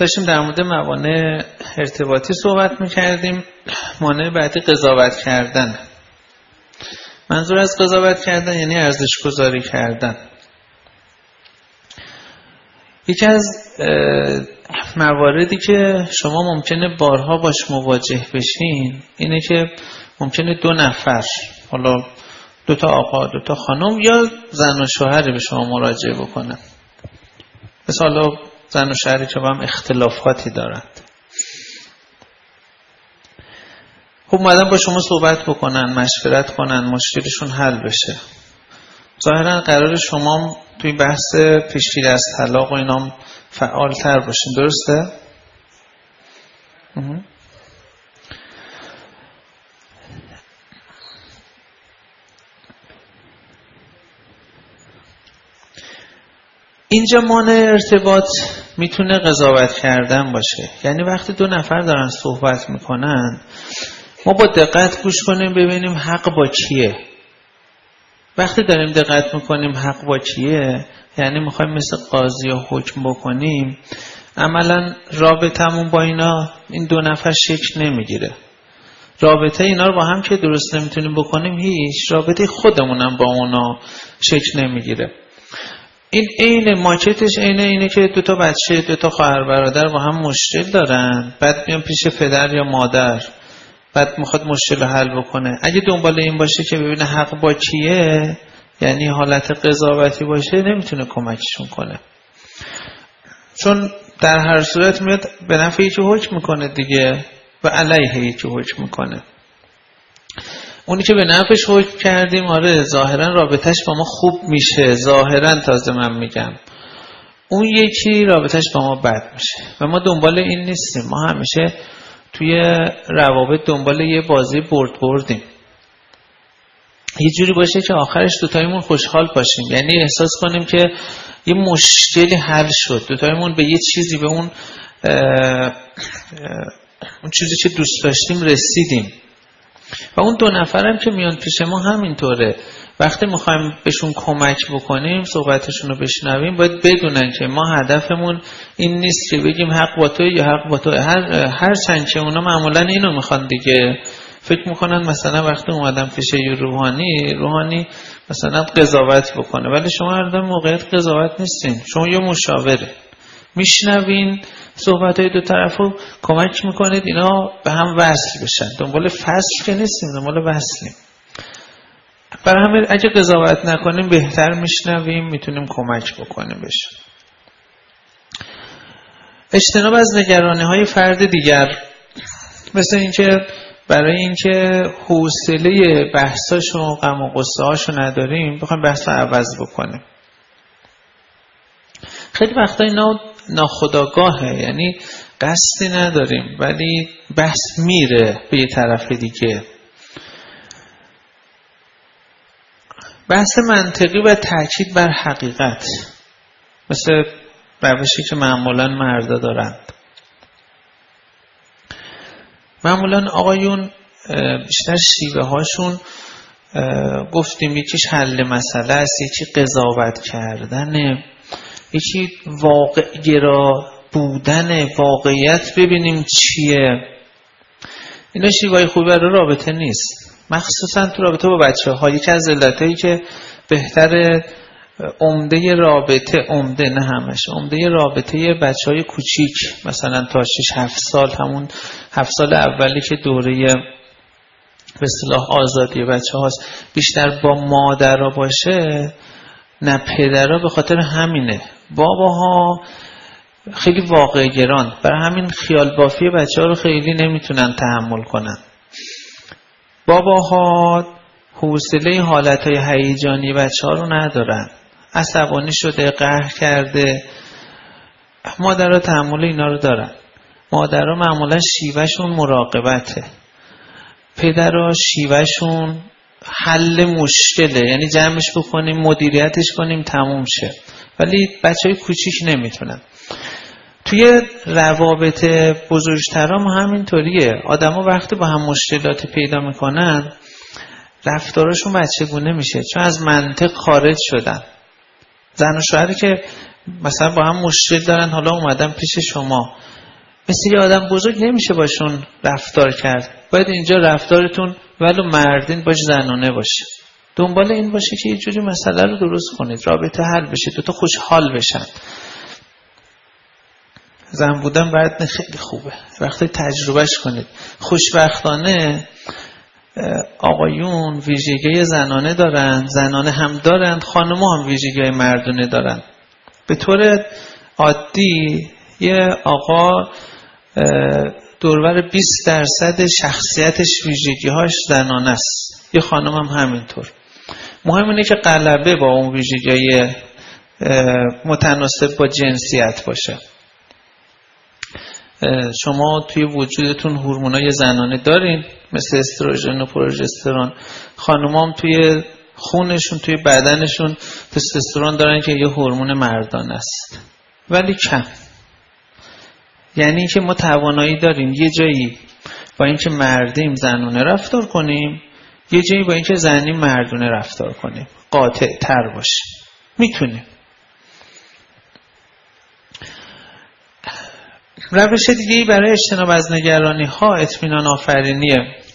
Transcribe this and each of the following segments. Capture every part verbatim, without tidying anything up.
داشتیم در مورد موانع ارتباطی صحبت میکردیم. مانع بعدی قضاوت کردن. منظور از قضاوت کردن یعنی ارزش گذاری کردن. یکی از مواردی که شما ممکنه بارها باش مواجه بشین اینه که ممکنه دو نفر، حالا دو تا آقا دو تا خانم یا زن و شوهری به شما مراجعه بکنن. مثلا زن و شوهری که با هم اختلافاتی دارند، خب اومدن با شما صحبت بکنن، مشورت کنن، مشکلشون حل بشه. ظاهرا قرار شما توی بحث پیشگیری از طلاق و اینا فعال تر باشین، درسته؟ اینجا مانع ارتباط میتونه قضاوت کردن باشه. یعنی وقتی دو نفر دارن صحبت میکنن ما با دقت گوش کنیم ببینیم حق با کیه. وقتی داریم دقت میکنیم حق با کیه یعنی میخوایم مثل قاضی ها حکم بکنیم، عملا رابطمون با اینا این دو نفر شکل نمیگیره. رابطه اینا رو با هم که درست نمیتونیم بکنیم هیچ رابطه خودمونم با اونا شکل نمیگیره. این عین ماکتش اینه اینه که دو تا بچه دو تا خواهر برادر با هم مشکل دارن، بعد میان پیش پدر یا مادر، بعد میخواد مشکل رو حل بکنه. اگه دنبال این باشه که ببینه حق با کیه، یعنی حالت قضاوتی باشه، نمیتونه کمکشون کنه، چون در هر صورت میاد به نفع یکی حکم میکنه دیگه و علیه یکی حکم میکنه. اونی که به نفعش حکم کردیم آره ظاهرا رابطش با ما خوب میشه، ظاهرا تازه من میگم، اون یکی رابطش با ما بد میشه و ما دنبال این نیستیم. ما همیشه توی روابط دنبال یه بازی برد بردیم، یه جوری باشه که آخرش دوتایمون خوشحال باشیم، یعنی احساس کنیم که یه مشکلی حل شد، دوتایمون به یه چیزی، به اون اه اه اون چیزی که دوست داشتیم رسیدیم. و اون دو نفرم که میان پیش ما همینطوره. وقتی میخوایم بهشون کمک بکنیم، صحبتشون رو بشنویم، باید بدونن که ما هدفمون این نیست که بگیم حق با تو یا حق با تو. هر هر چند که اونا معمولا اینو میخوان دیگه. فکر میکنن مثلا وقتی اومدن پیش یه روحانی، روحانی مثلا قضاوت بکنه، ولی شما هر دو موقعیت قضاوت نیستین. شما یه مشاوره، میشنوین صحبت‌های دو طرفو، کمک میکنید اینا به هم وصل بشن. دنبال فصل که نیستیم، دنبال وصلیم. برای همین اگه قضاوت نکنیم بهتر میشنویم، میتونیم کمک بکنیم بشه. اجتناب از نگرانی‌های فرد دیگر، مثل اینکه برای اینکه حوصله بحثاشو و غم و غصه هاشو نداریم بخوایم بحث رو عوض بکنیم. خیلی وقتا اینا ناخودآگاهه، یعنی قصدی نداریم ولی بحث میره به یه طرف دیگه. بحث منطقی و تاکید بر حقیقت، مثل روشی که معمولا مردا دارند. معمولا آقایون بیشتر شیوه هاشون گفتیم یکیش حل مسئله است، یکی قضاوت کردنه، یکی واقع گرا بودن، واقعیت ببینیم چیه. اینا شیوه خوبی برای رابطه نیست، مخصوصا تو رابطه با بچه ها. یکی از علتایی که بهتره عمده رابطه، عمده نه همش، عمده رابطه بچه های کوچیک مثلا تا شش هفت سال، همون هفت سال اولی که دوره به اصطلاح آزادی بچه هاست، بیشتر با مادرها باشه نه پدرها. به خاطر همینه باباها خیلی واقع گران، برای همین خیال بافی بچه ها رو خیلی نمیتونن تحمل کنن. باباها حوصله حالتهای هیجانی بچه ها رو ندارن، عصبانی شده، قهر کرده. مادرها تحمل اینا رو دارن. مادرها معمولا شیوهشون مراقبته، پدرها شیوهشون حل مشکله، یعنی جمعش بکنیم مدیریتش کنیم تموم شه. ولی بچه های کوچیک نمیتونن. توی روابط بزرگترام همینطوریه. آدم ها وقتی با هم مشکلاتی پیدا میکنن رفتارشون بچگونه میشه، چون از منطق خارج شدن. زن و شوهری که مثلا با هم مشکل دارن، حالا اومدن پیش شما، مثل یه آدم بزرگ نمیشه باشون رفتار کرد. باید اینجا رفتارتون ولو مردین باش، زنانه باشه. دنبال این باشه که یه جوری مسئله رو درست کنید، رابطه حل بشه، دوتا خوشحال بشن. زن بودن بعد خیلی خوبه، وقتی تجربهش کنید. خوشبختانه آقایون ویژگی زنانه دارن، زنانه هم دارن، خانم‌ها هم ویژگی مردانه دارن. به طور عادی یه آقا دورور بیست درصد شخصیتش ویژگی‌هاش زنانه است، یه خانم هم همینطور. مهم اینه که غلبه با اون ویژگی متناسب با جنسیت باشه. شما توی وجودتون هورمونای زنانه دارین مثل استروژن و پروژسترون، خانم‌ها هم توی خونشون، توی بدنشون تستوسترون دارن که یه هورمون مردانه است، ولی کم. یعنی که ما توانایی داریم یه جایی با اینکه مردیم زنانه رفتار کنیم، یه جایی با اینکه زنیم مردانه رفتار کنیم، قاطع تر باشیم. میتونیم. روش دیگه‌ای برای اجتناب از نگرانی ها اطمینان آفرینیه.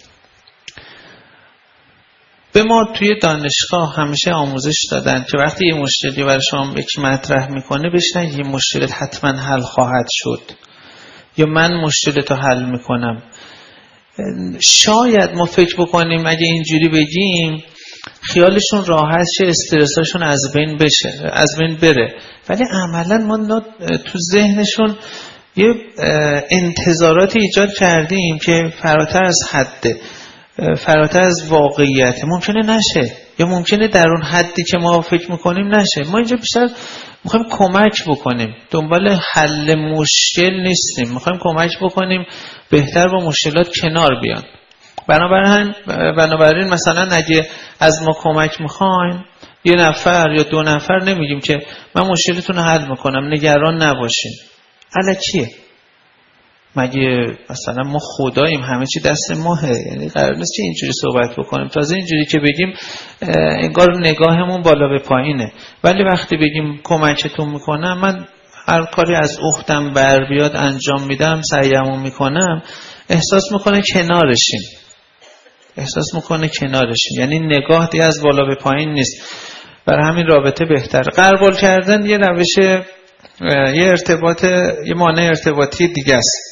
به ما توی دانشگاه همیشه آموزش دادن که وقتی یه مشکلی برای شما یکی مطرح میکنه بهش نگید یه مشکلت حتما حل خواهد شد یا من مشکلتو حل میکنم. شاید ما فکر بکنیم اگه اینجوری بگیم خیالشون راحت شه، استرساشون از بین بشه، از بین بره، ولی عملا ما تو ذهنشون یه انتظاراتی ایجاد کردیم که فراتر از حده، فراتر از واقعیت. ممکنه نشه یا ممکنه در اون حدی که ما فکر میکنیم نشه. ما اینجا بیشتر میخوایم کمک بکنیم، دنبال حل مشکل نیستیم، میخوایم کمک بکنیم بهتر با مشکلات کنار بیان. بنابراین بنابراین مثلا اگه از ما کمک میخواین، یه نفر یا دو نفر نمیگیم که من مشکلتون رو حل میکنم نگران نباشین. الکیه؟ مگه مثلا ما خداییم همه چی دست ماهه؟ یعنی قرار نیست که اینجوری صحبت بکنیم. تازه اینجوری که بگیم انگار نگاهمون بالا به پایینه. ولی وقتی بگیم کمکتون میکنم، من هر کاری از عهدم بر بیاد انجام میدم، سعیمو میکنم، احساس میکنه کنارشیم، احساس میکنه کنارشیم. یعنی نگاه دیگه از بالا به پایین نیست. برای همین رابطه بهتر. غربال کردن یه روش، یه ارتباط، یه مانع ارتباطی دیگه است.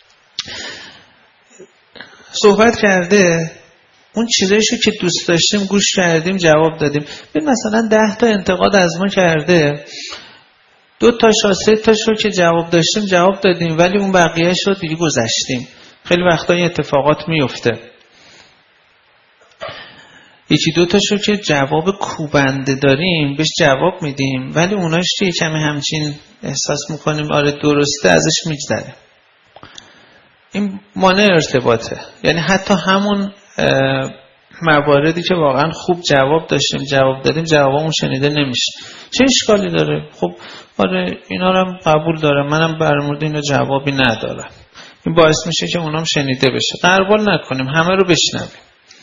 صحبت کرده، اون چیزایشو که دوست داشتیم گوش کردیم، جواب دادیم. ببین مثلا ده تا انتقاد از ما کرده، دو تا تا سه تاشو که جواب داشتیم جواب دادیم، ولی اون بقیه‌شو دیگه گذشتیم. خیلی وقتا این اتفاقات میفته. یکی دو تاشو که جواب کوبنده داریم بهش جواب میدیم، ولی اوناش که کمی همچین احساس میکنیم آره درسته ازش میگذریم. این مانع ارتباطه. یعنی حتی همون مواردی که واقعا خوب جواب داشتیم جواب دادیم، جوابمون شنیده نمیشه. چه اشکالی داره؟ خب آره اینا رو هم قبول دارم، منم در مورد اینا جوابی ندارم. این باعث میشه که اونام شنیده بشه. غربال نکنیم، همه رو بشنویم.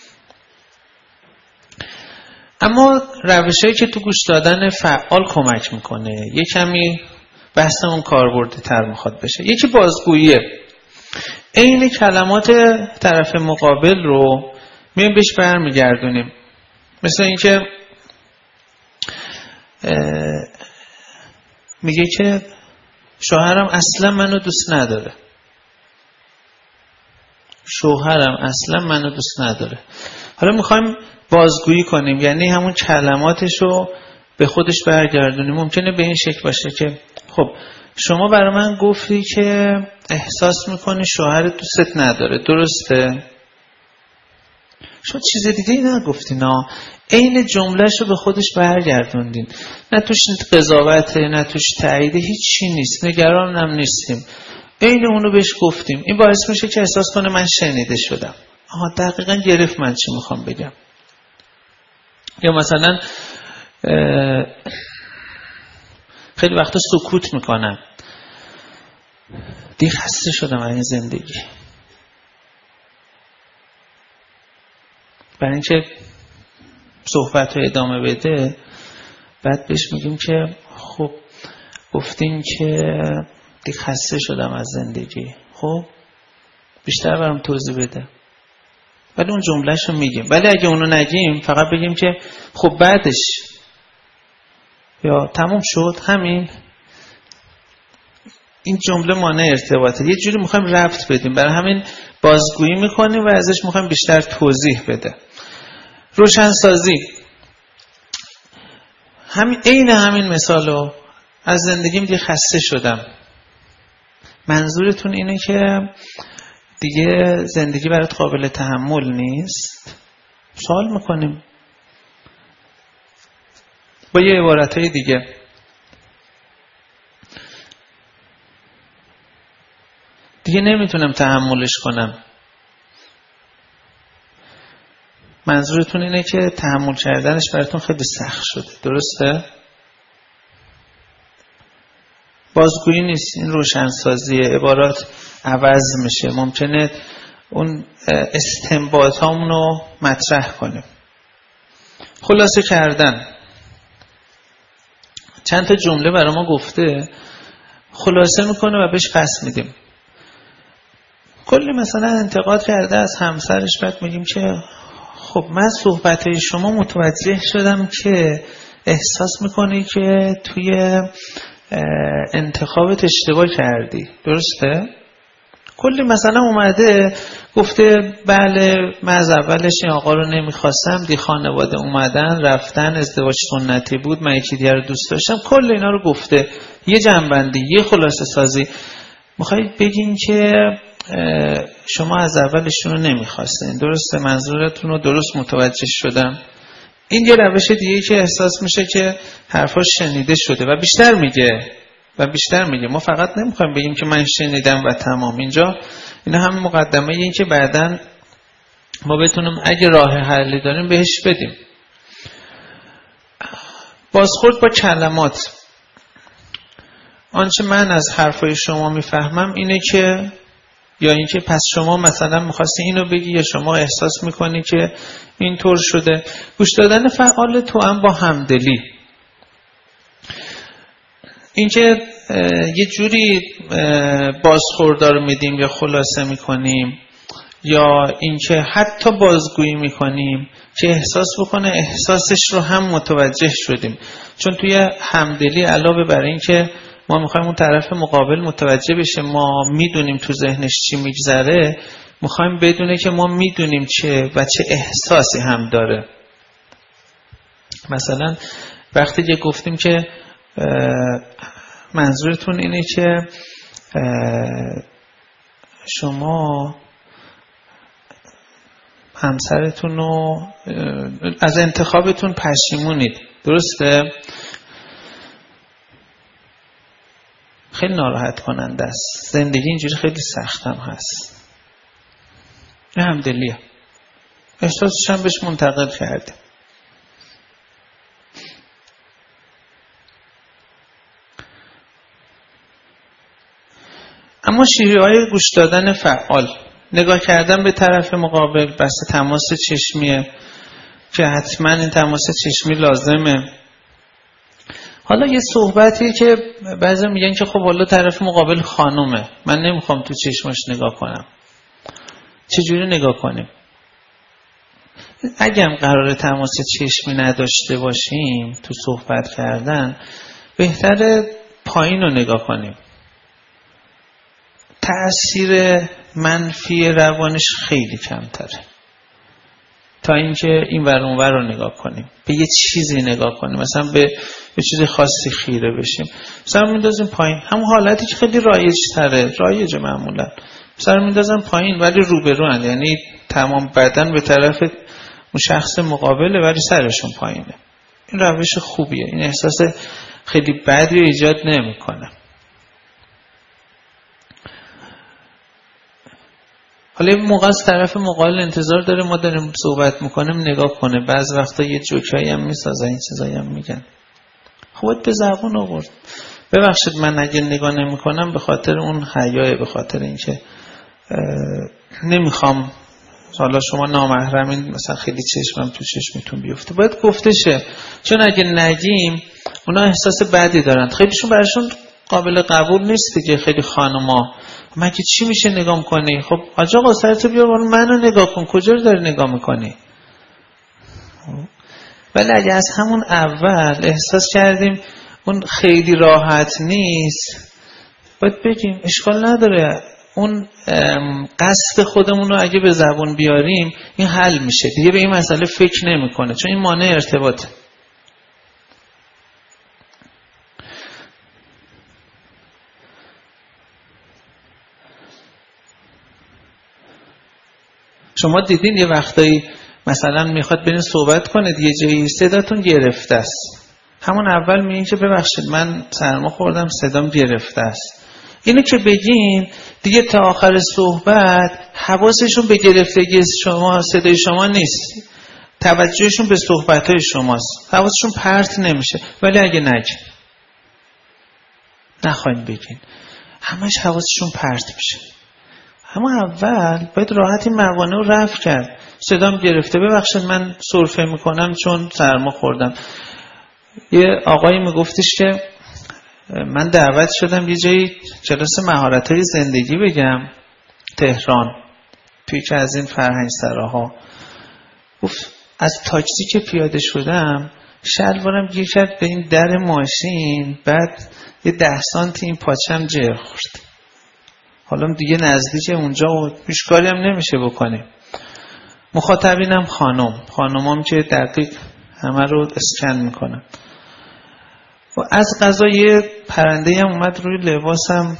اما روشایی که تو گوش دادن فعال کمک میکنه، یه کمی بحثمون کاربردی تر میخواد بشه. یکی بازگوییه. این کلمات طرف مقابل رو میایم بهش برمیگردونیم. مثل اینکه میگه که شوهرم اصلا منو دوست نداره، شوهرم اصلا منو دوست نداره. حالا میخوایم بازگویی کنیم، یعنی همون کلماتش رو به خودش برگردونیم. ممکنه به این شکل باشه که خب شما برای من گفتی که احساس میکنی شوهرت دوستت نداره، درسته؟ شما چیز دیگه ای نگفتین ها، عین جملهش رو به خودش برگردوندین. نه توش قضاوته، نه توش تایید، هیچی نیست، نگرانم نیستیم، عین اونو بهش گفتیم. این باعث میشه که احساس کنه من شنیده شدم. آها دقیقاً گرفت من چی میخوام بگم. یا مثلا خیلی وقتا سکوت میکنم، دیگه خسته شدم از این زندگی. برای اینکه صحبت رو ادامه بده، بعد بهش میگیم که خب گفتیم که دیگه خسته شدم از زندگی. خب بیشتر برام توضیح بده. ولی اون جملهشو میگیم. ولی اگه اونو نگیم فقط بگیم که خب بعدش یا تموم شد همین، این جمله مانع ارتباطه. یه جوری میخوایم ربط بدیم، برای همین بازگویی میکنیم و ازش میخوایم بیشتر توضیح بده. روشنسازی همین عین همین مثالو از زندگیم دیگه خسته شدم. منظورتون اینه که دیگه زندگی برات قابل تحمل نیست؟ سوال میکنیم با یه عبارتهای دیگه. دیگه نمیتونم تحملش کنم. منظورتون اینه که تحمل کردنش براتون خیلی سخت شده، درسته؟ بازگویی نیست، این روشنسازیه. عبارات عوض میشه، ممکنه اون استنباط هامونو مطرح کنیم. خلاصه کردن، چند تا جمله برای ما گفته، خلاصه میکنه و بهش پس میدیم. کلی مثلا انتقاد کرده از همسرش، بعد میگیم که خب من صحبتهای شما متوجه شدم که احساس میکنی که توی انتخابت اشتباه کردی، درسته؟ کلی مثلا اومده گفته بله من از اولش این آقا رو نمیخواستم، دی خانواده اومدن رفتن، ازدواج سنتی بود، من یکی دیگر رو دوست داشتم. کل اینا رو گفته. یه جنبندی، یه خلاصه سازی. میخواید بگین که شما از اولشون رو نمیخواستین، درسته؟ منظورتون رو درست متوجه شدم. این یه روش دیگه که احساس میشه که حرفاش شنیده شده و بیشتر میگه و بیشتر میگه. ما فقط نمیخوایم بگیم که من شنیدم و تمام. اینجا اینا هم مقدمه این که بعداً ما بتونیم اگه راه حلی داریم بهش بدیم. بازخورد با کلمات. آنچه من از حرفای شما میفهمم اینه که، یا اینکه پس شما مثلا میخواستی اینو بگی، یا شما احساس میکنی که اینطور شده. گوش دادن فعال تو هم با همدلی. اینکه یه جوری بازخوردار میدیم یا خلاصه میکنیم، یا اینکه حتی بازگویی میکنیم که احساس بکنه احساسش رو هم متوجه شدیم. چون توی همدلی علاوه بر این که ما میخوایم اون طرف مقابل متوجه بشه ما میدونیم تو ذهنش چی میگذره، میخوایم بدونه که ما میدونیم چه و چه احساسی هم داره. مثلا وقتی که گفتیم که منظورتون اینه که شما همسرتون رو از انتخابتون پشیمونید، درسته؟ خیلی ناراحت کننده است. زندگی اینجوری خیلی سخت هم هست. این همدلیه. احساسش هم بهش منتقل کرده. اما شیوه‌های گوش دادن فعال، نگاه کردن به طرف مقابل، بس تماس چشمیه که حتما این تماس چشمی لازمه. حالا یه صحبتیه که بعضی میگن که خب حالا طرف مقابل خانومه، من نمیخوام تو چشمش نگاه کنم. چجوری نگاه کنیم؟ اگه هم قرار تماس چشمی نداشته باشیم تو صحبت کردن، بهتره پایین رو نگاه کنیم. تأثیر منفی روانش خیلی کمتره تا اینکه این ور اون ور رو نگاه کنیم، به یه چیزی نگاه کنیم، مثلا به یه چیز خاصی خیره بشیم، مثلا میندازیم پایین. همون حالتی که خیلی رایج تره، رایج معمولا، مثلا میندازم پایین ولی روبرو هن، یعنی تمام بدن به طرف اون شخص مقابله ولی سرشون پایینه. این روش خوبیه، این احساس خیلی بدی ایجاد نمیکنه. حالا این موقع از طرف مقابل انتظار داره ما داریم صحبت میکنیم نگاه کنه. بعض وقتا یه جوکایی هم میسازن، این چیزایی هم میگن. خودت به زبون آورد. ببخشید من اگه نگاه نمی کنم به خاطر اون حیاه، به خاطر اینکه نمیخوام حالا شما نامحرمین مثلا خیلی چشمم تو چشمتون بیفته. باید گفته شه، چون اگه نگیم اونا احساس بدی دارن. خیلیشون براشون قابل قبول نیست دیگه. خیلی خانما مگه چی میشه نگاه کنی؟ خب آجا آقا سرتو بیار بالا منو نگاه کن، کجا رو داری نگاه میکنی؟ ولی اگه از همون اول احساس کردیم اون خیلی راحت نیست، باید بگیم اشکال نداره، اون قصد خودمون رو اگه به زبون بیاریم این حل میشه دیگه، به این مسئله فکر نمیکنه، چون این مانع ارتباطه. شما دیدین یه وقتایی مثلا میخواد برین صحبت کنه یه جایی صداتون گرفته است، همون اول میگین که ببخشید من سرما خوردم صدام گرفته است. اینو که بگین دیگه تا آخر صحبت حواسشون به گرفتگی شما صدای شما نیست، توجهشون به صحبتهای شماست، حواسشون پرت نمیشه. ولی اگه نگین نخواین بگین همش حواسشون پرت میشه. اما اول باید راحت این موانع رو رفع کرد. صدام گرفته ببخشید من سرفه میکنم چون سرما خوردم. یه آقایی میگفتش که من دعوت شدم یه جایی جلسه مهارت‌های زندگی بگم تهران، توی که از این فرهنگ سراها. گفت از تاکسی که پیاده شدم شلوارم گیر کرد به این در ماشین، بعد یه ده سانتی این پاچم جر خورد. حالا دیگه نزدیک اونجا و هیچ کاری هم نمیشه بکنیم. مخاطبینم خانم خانمام که دقیق همه رو اسکن میکنن. و از قضا یه پرنده هم اومد روی لباسم،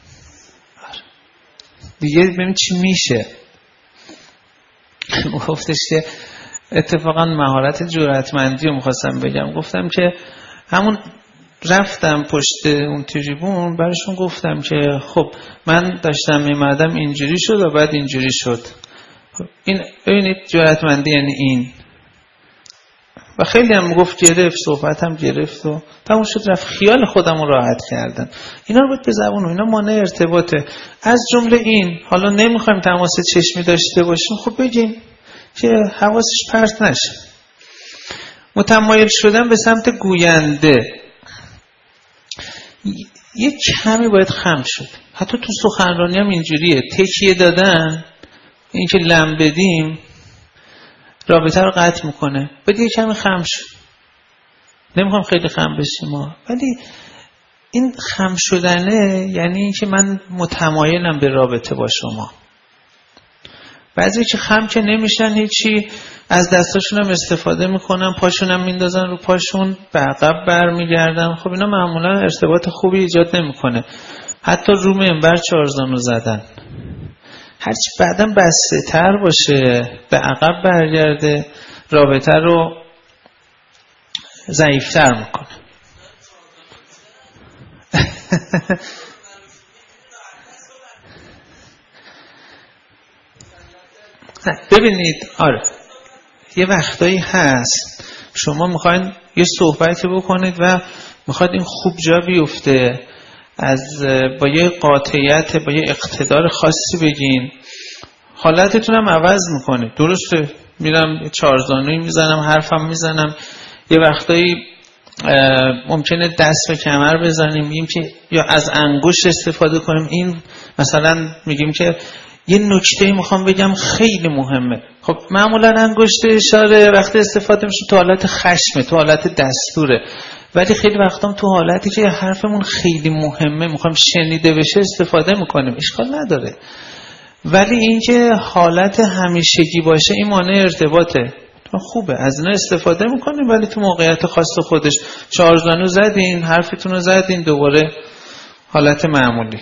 دیگه ببین چی میشه. گفتش که اتفاقا مهارت جرأتمندی رو میخواستم بگم. گفتم که همون رفتم پشت اون تریبون براشون گفتم که خب من داشتم میمدم اینجوری شد و بعد اینجوری شد. این ببینید جرأتمندی یعنی این. و خیلی هم گفت گرفت، صحبت هم گرفت و تموم شد رفت. خیال خودم رو راحت کردن. اینا رو باید به زبون و اینا مانع ارتباطه. از جمله این، حالا نمیخوایم تماس چشمی داشته باشیم، خب بگیم که حواسش پرت نشه. متمایل شدن به سمت گوینده، یک کمی باید خم شد. حتی تو سخنرانی هم اینجوریه، تکیه دادن، این که لم بدیم رابطه رو قطع میکنه. باید یک کمی خم شد. نمیخوام خیلی خم بشیم ما، ولی این خم شدنه یعنی این که من متمایلم به رابطه با شما. بعضی که خم که نمیشن هیچی، از دستاشون هم استفاده میکنن، پاشون هم میندازن رو پاشون، به عقب برمیگردن. خب اینا معمولا ارتباط خوبی ایجاد نمیکنه. حتی رو منبر چارزانو زدن، هرچی بعدم بسته تر باشه به عقب برگرده، رابطه رو ضعیفتر میکنه. ببینید آره یه وقتایی هست شما میخواین یه صحبتی بکنید و میخواید این خوب جا بیفته، از با یه قاطعیت با یه اقتدار خاصی بگین، حالتتون هم عوض میکنه. درسته میرم چارزانوی میزنم، حرفم میزنم، یه وقتایی ممکنه دست به کمر بزنیم، میگیم که یا از انگشت استفاده کنیم. این مثلا میگیم که یه نکته میخوام بگم خیلی مهمه. خب معمولا انگشت اشاره وقتی استفاده میشه تو حالت خشمه، تو حالت دستوره، ولی خیلی وقتا تو حالتی که حرفمون خیلی مهمه میخوام شنیده بشه استفاده میکنیم، اشکال نداره. ولی اینکه حالت همیشگی باشه این مانع ارتباطه. خوبه از اینا استفاده میکنیم، ولی تو موقعیت خاص خودش چارزانو زدین، حرفتون رو زدین، دوباره حالت معمولی.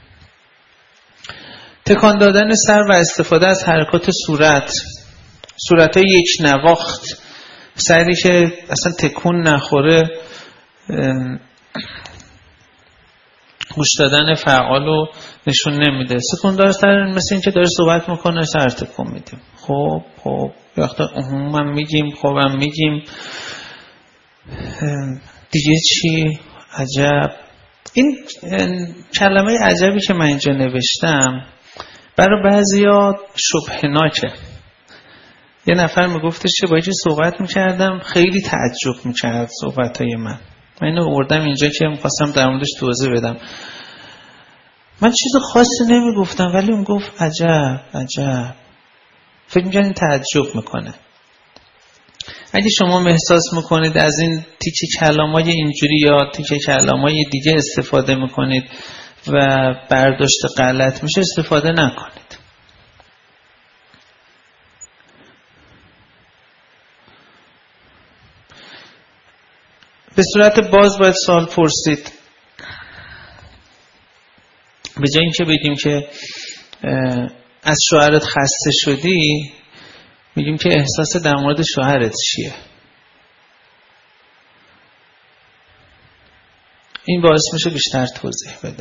تکان دادن سر و استفاده از حرکات صورت، صورت‌های یک نواخت، سری که اصلا تکون نخوره، گوش دادن فعالو نشون نمیده. سکون دار سر مثل این که داره صحبت میکنه سر تکون میدیم. خب خب وقتا هم میگیم خوبم میگیم دیگه چی عجب. این کلمه عجبی که من اینجا نوشتم برای بعضیا شبهناکه. یه نفر میگفتش که با یکی صحبت میکردم خیلی تعجب میکرد صحبتهای من. من اینو آوردم اینجا که می‌خواستم در موردش توضیح بدم. من چیز خاصی نمیگفتم ولی اون گفت عجب عجب. فکر می‌کنید تعجب میکنه. اگه شما احساس میکنید از این تیکه کلامای اینجوری یا تیکه کلامای دیگه استفاده میکنید و برداشت غلط میشه، استفاده نکنید. به صورت باز باید سوال پرسید. به جای اینکه بگیم که از شوهرت خسته شدی، میگیم که احساس در مورد شوهرت چیه. این باعث میشه بیشتر توضیح بده.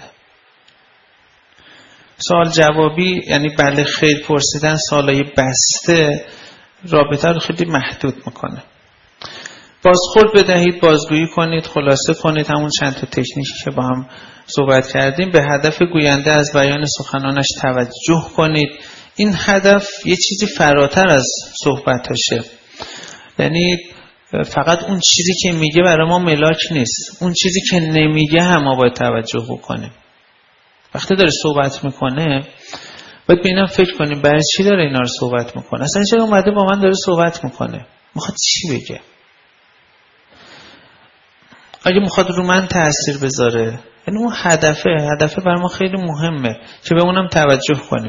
سوال جوابی یعنی بله خیر پرسیدن، سوالای بسته رابطه رو خیلی محدود میکنه. بازخورد بدهید، بازگویی کنید، خلاصه کنید، همون چند تا تکنیکی که با هم صحبت کردیم. به هدف گوینده از بیان سخنانش توجه کنید. این هدف یه چیزی فراتر از صحبتاشه، یعنی فقط اون چیزی که میگه برای ما ملاک نیست، اون چیزی که نمیگه هم ما باید توجه بکنیم. وقتی داره صحبت میکنه باید به اینم فکر کنیم برای چی داره اینا رو صحبت میکنه، اصلا چرا اومده با من داره صحبت میکنه، میخواد چی بگه، اگه میخواد رو من تأثیر بذاره. یعنی اون هدفه هدفه برای ما خیلی مهمه که به اونم توجه کنیم.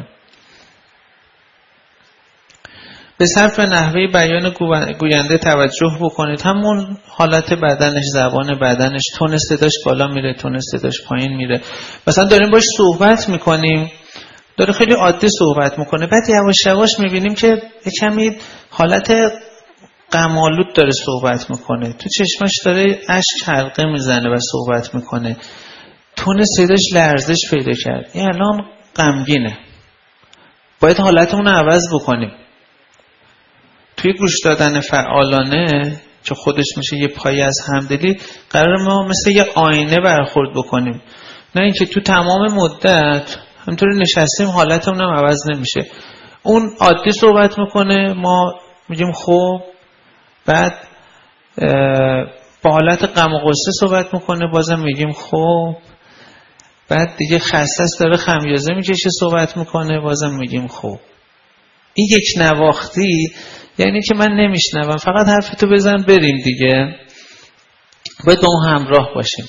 به صرف نحوه بیان گوینده توجه بکنید. همون حالت بدنش، زبان بدنش، تون صداش بالا میره، تون صداش پایین میره. مثلا داریم باش صحبت میکنیم، داره خیلی عادی صحبت میکنه، بعد یواش یواش میبینیم که یه کمی حالت غم‌آلود داره صحبت میکنه، تو چشمش داره اشک حلقه میزنه و صحبت میکنه، تون صداش لرزش پیدا کرد، این الان غمگینه، باید حالتمون رو عوض بکنیم. توی گوش دادن فعالانه که خودش میشه یه پای از همدلی، قرار ما مثل یه آینه برخورد بکنیم، نه اینکه تو تمام مدت همینطوری نشستیم حالتمون هم عوض نمیشه. اون عادی صحبت میکنه، ما میگیم خب، بعد با حالت غم و غصه صحبت میکنه، بازم میگیم خب، بعد دیگه خسته است داره خمیازه میکشه صحبت میکنه، بازم میگیم خب. این یک نواختی یعنی که من نمیشنوم، فقط حرفتو بزن بریم دیگه. باید با اون همراه باشیم.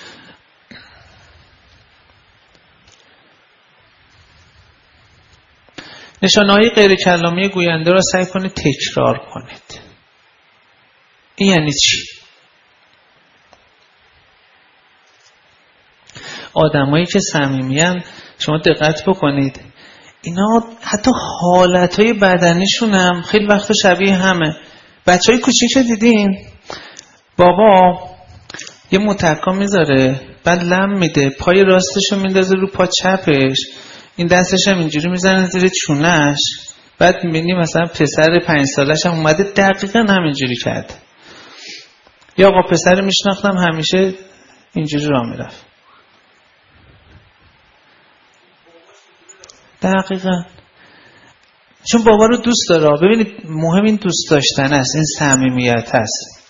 نشانه‌های غیر کلامی گوینده را سعی کنید تکرار کنید. این یعنی چی؟ آدمایی که صمیمیان، شما دقت بکنید، اینا حتی حالتهای بدنیشون هم خیلی وقتا شبیه همه. بچهای کوچیک دیدین؟ بابا یه متکا میذاره، بعد لم میده، پای راستشو میندازه رو پا چپش، این دستش هم اینجوری میزنه زیر چونش، بعد میبینی مثلا پسر پنج سالش هم اومده دقیقا همینجوری کرد. یا آقا پسر میشناختم همیشه اینجوری راه میرفت. دقیقا چون بابا رو دوست داره. ببینید مهم این دوست داشتن است، این صمیمیت است.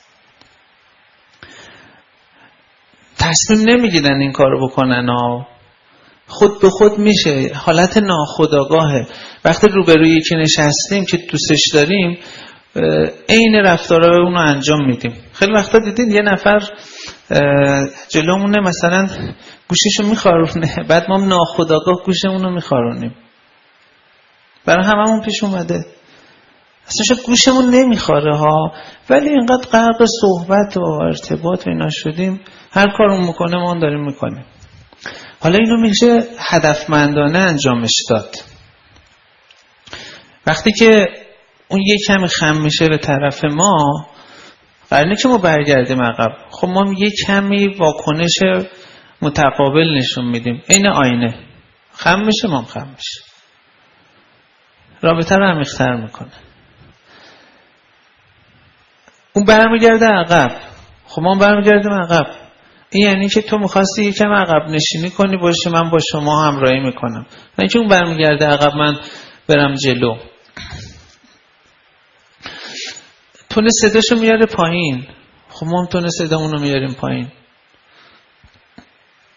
تصمیم نمیگیرن این کارو بکنن ها، خود به خود میشه، حالت ناخودآگاهه. وقتی روبروی یکی نشستیم که دوستش داریم، عین رفتارهای اونو انجام میدیم. خیلی وقتا دیدین یه نفر جلومونه مثلا گوششو میخارونه، بعد ما ناخودآگاه گوشمونو میخارونیم. برای هممون پیش اومده اصلا شاید گوشمون نمیخاره ها، ولی اینقدر غرق صحبت و ارتباط و اینا شدیم، هر کارون میکنه ما داریم میکنیم. حالا اینو میشه هدفمندانه انجامش داد. وقتی که اون یک کمی خم میشه به طرف ما، قراره که ما برگردیم عقب، خب ما یک کمی واکنش متقابل نشون میدیم، این آینه خم میشه ما هم خم میشه، رابطه رو عمیق‌تر میکنه. اون برمیگرده عقب، خب ما برمیگردیم عقب. این یعنی که تو میخواستی یکم عقب نشینی کنی باشه، من با شما همراهی میکنم، نه اینکه اون برمیگرده عقب من برم جلو. تون صداشو میاره پایین، خب ما هم تون صدامونو میاریم پایین.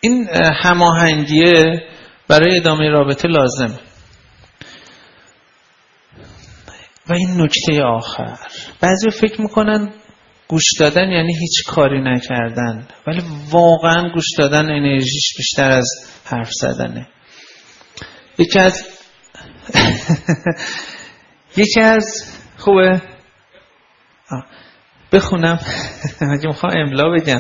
این هماهنگیه برای ادامه رابطه لازمه. و این نکته آخر، بعضی فکر میکنن گوش دادن یعنی هیچ کاری نکردن، ولی واقعا گوش دادن انرژیش بیشتر از حرف زدنه. یکی از یکی از خوبه بخونم اگه میخوام املا بگم.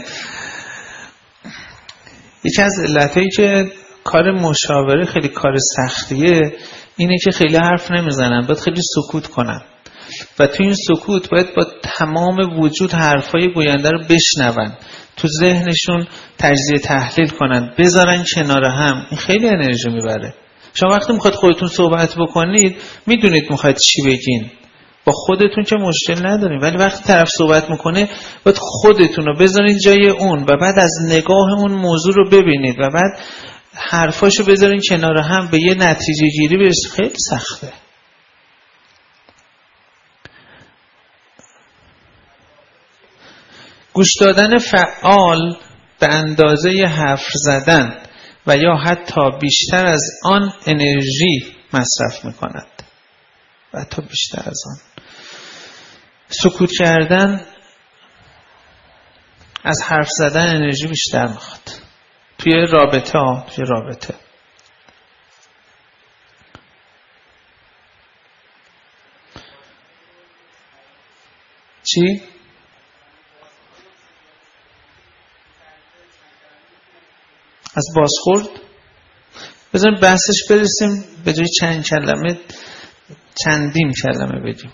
یکی از علتایی که کار مشاوره خیلی کار سختیه اینه که خیلی حرف نمیزنن، باید خیلی سکوت کنن و تو این سکوت باید با تمام وجود حرفای گوینده رو بشنون، تو ذهنشون تجزیه تحلیل کنن، بذارن کنار هم. این خیلی انرژی میبره. شما وقتی میخواد خودتون صحبت بکنید میدونید میخواید چی بگین، با خودتون که مشکل نداریم، ولی وقتی طرف صحبت میکنه باید خودتون رو بذارین جای اون و بعد از نگاه اون موضوع رو ببینید و بعد حرفاشو بذارین کنار هم به یه نتیجه گیری برسید. خیلی سخته. گوش دادن فعال به اندازه حرف زدن و یا حتی بیشتر از آن انرژی مصرف میکند. و حتی بیشتر از آن. سکوت کردن از حرف زدن انرژی بیشتر میخواد. توی رابطه ها توی رابطه چی؟ از بازخورد بذاریم بحثش برسیم، به جای چند کلمه چندین کلمه بگیم.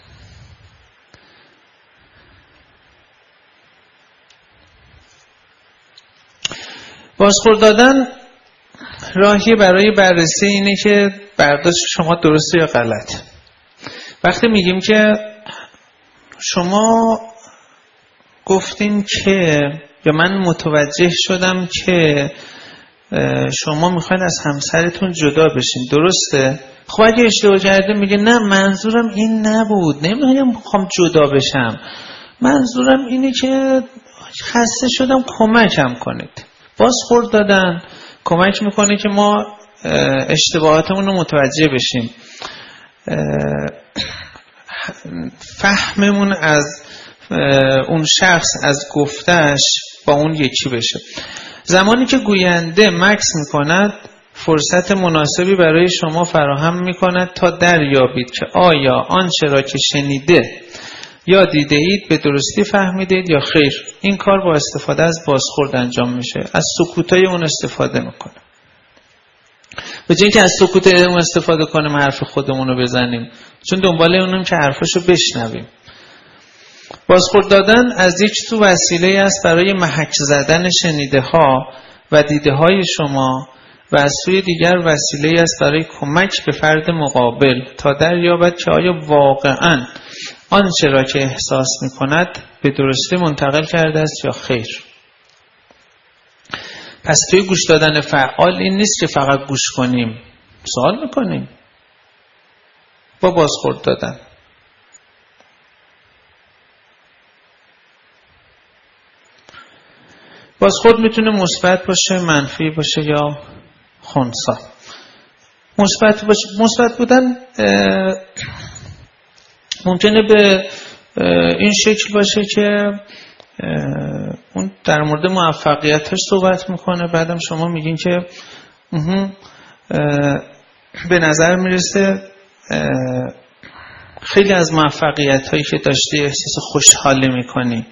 بازخورد دادن راهی برای بررسی اینه که برداشت شما درسته یا غلط. وقتی میگیم که شما گفتین که یا من متوجه شدم که شما میخواین از همسرتون جدا بشین، درسته؟ خب اگه اشتباه کرده میگه نه منظورم این نبود، نمیگم میخوام جدا بشم، منظورم اینه که خسته شدم کمکم کنید. بازخورد دادن کمک میکنه که ما اشتباهاتمون رو متوجه بشیم، فهممون از اون شخص از گفتش با اون یکی بشه. زمانی که گوینده مکث میکند فرصت مناسبی برای شما فراهم میکند تا دریابید که آیا آنچه را که شنیده یا دیده اید به درستی فهمیدید یا خیر. این کار با استفاده از بازخورد انجام میشه. از سکوتای اون استفاده میکنه. به جای اینکه از سکوت اون استفاده کنیم حرف خودمون رو بزنیم، چون دنبال اونم که حرفاشو بشنویم. بازخورد دادن از یک سو وسیله است برای محک زدن شنیده ها و دیده های شما و از سوی دیگر وسیله است برای کمک به فرد مقابل تا دریابد که آیا واقعاً آنچه را که احساس می کند به درستی منتقل کرده است یا خیر. پس توی گوش دادن فعال این نیست که فقط گوش کنیم، سوال میکنیم با بازخورد دادن. بازخورد میتونه مثبت باشه، منفی باشه یا خنثی. مثبت باشه، مثبت بودن ممکنه به این شکل باشه که اون در مورد موفقیتش صحبت میکنه، بعدم شما میگین که به نظر میرسه خیلی از موفقیت هایی که داشتی احساس خوشحالی میکنی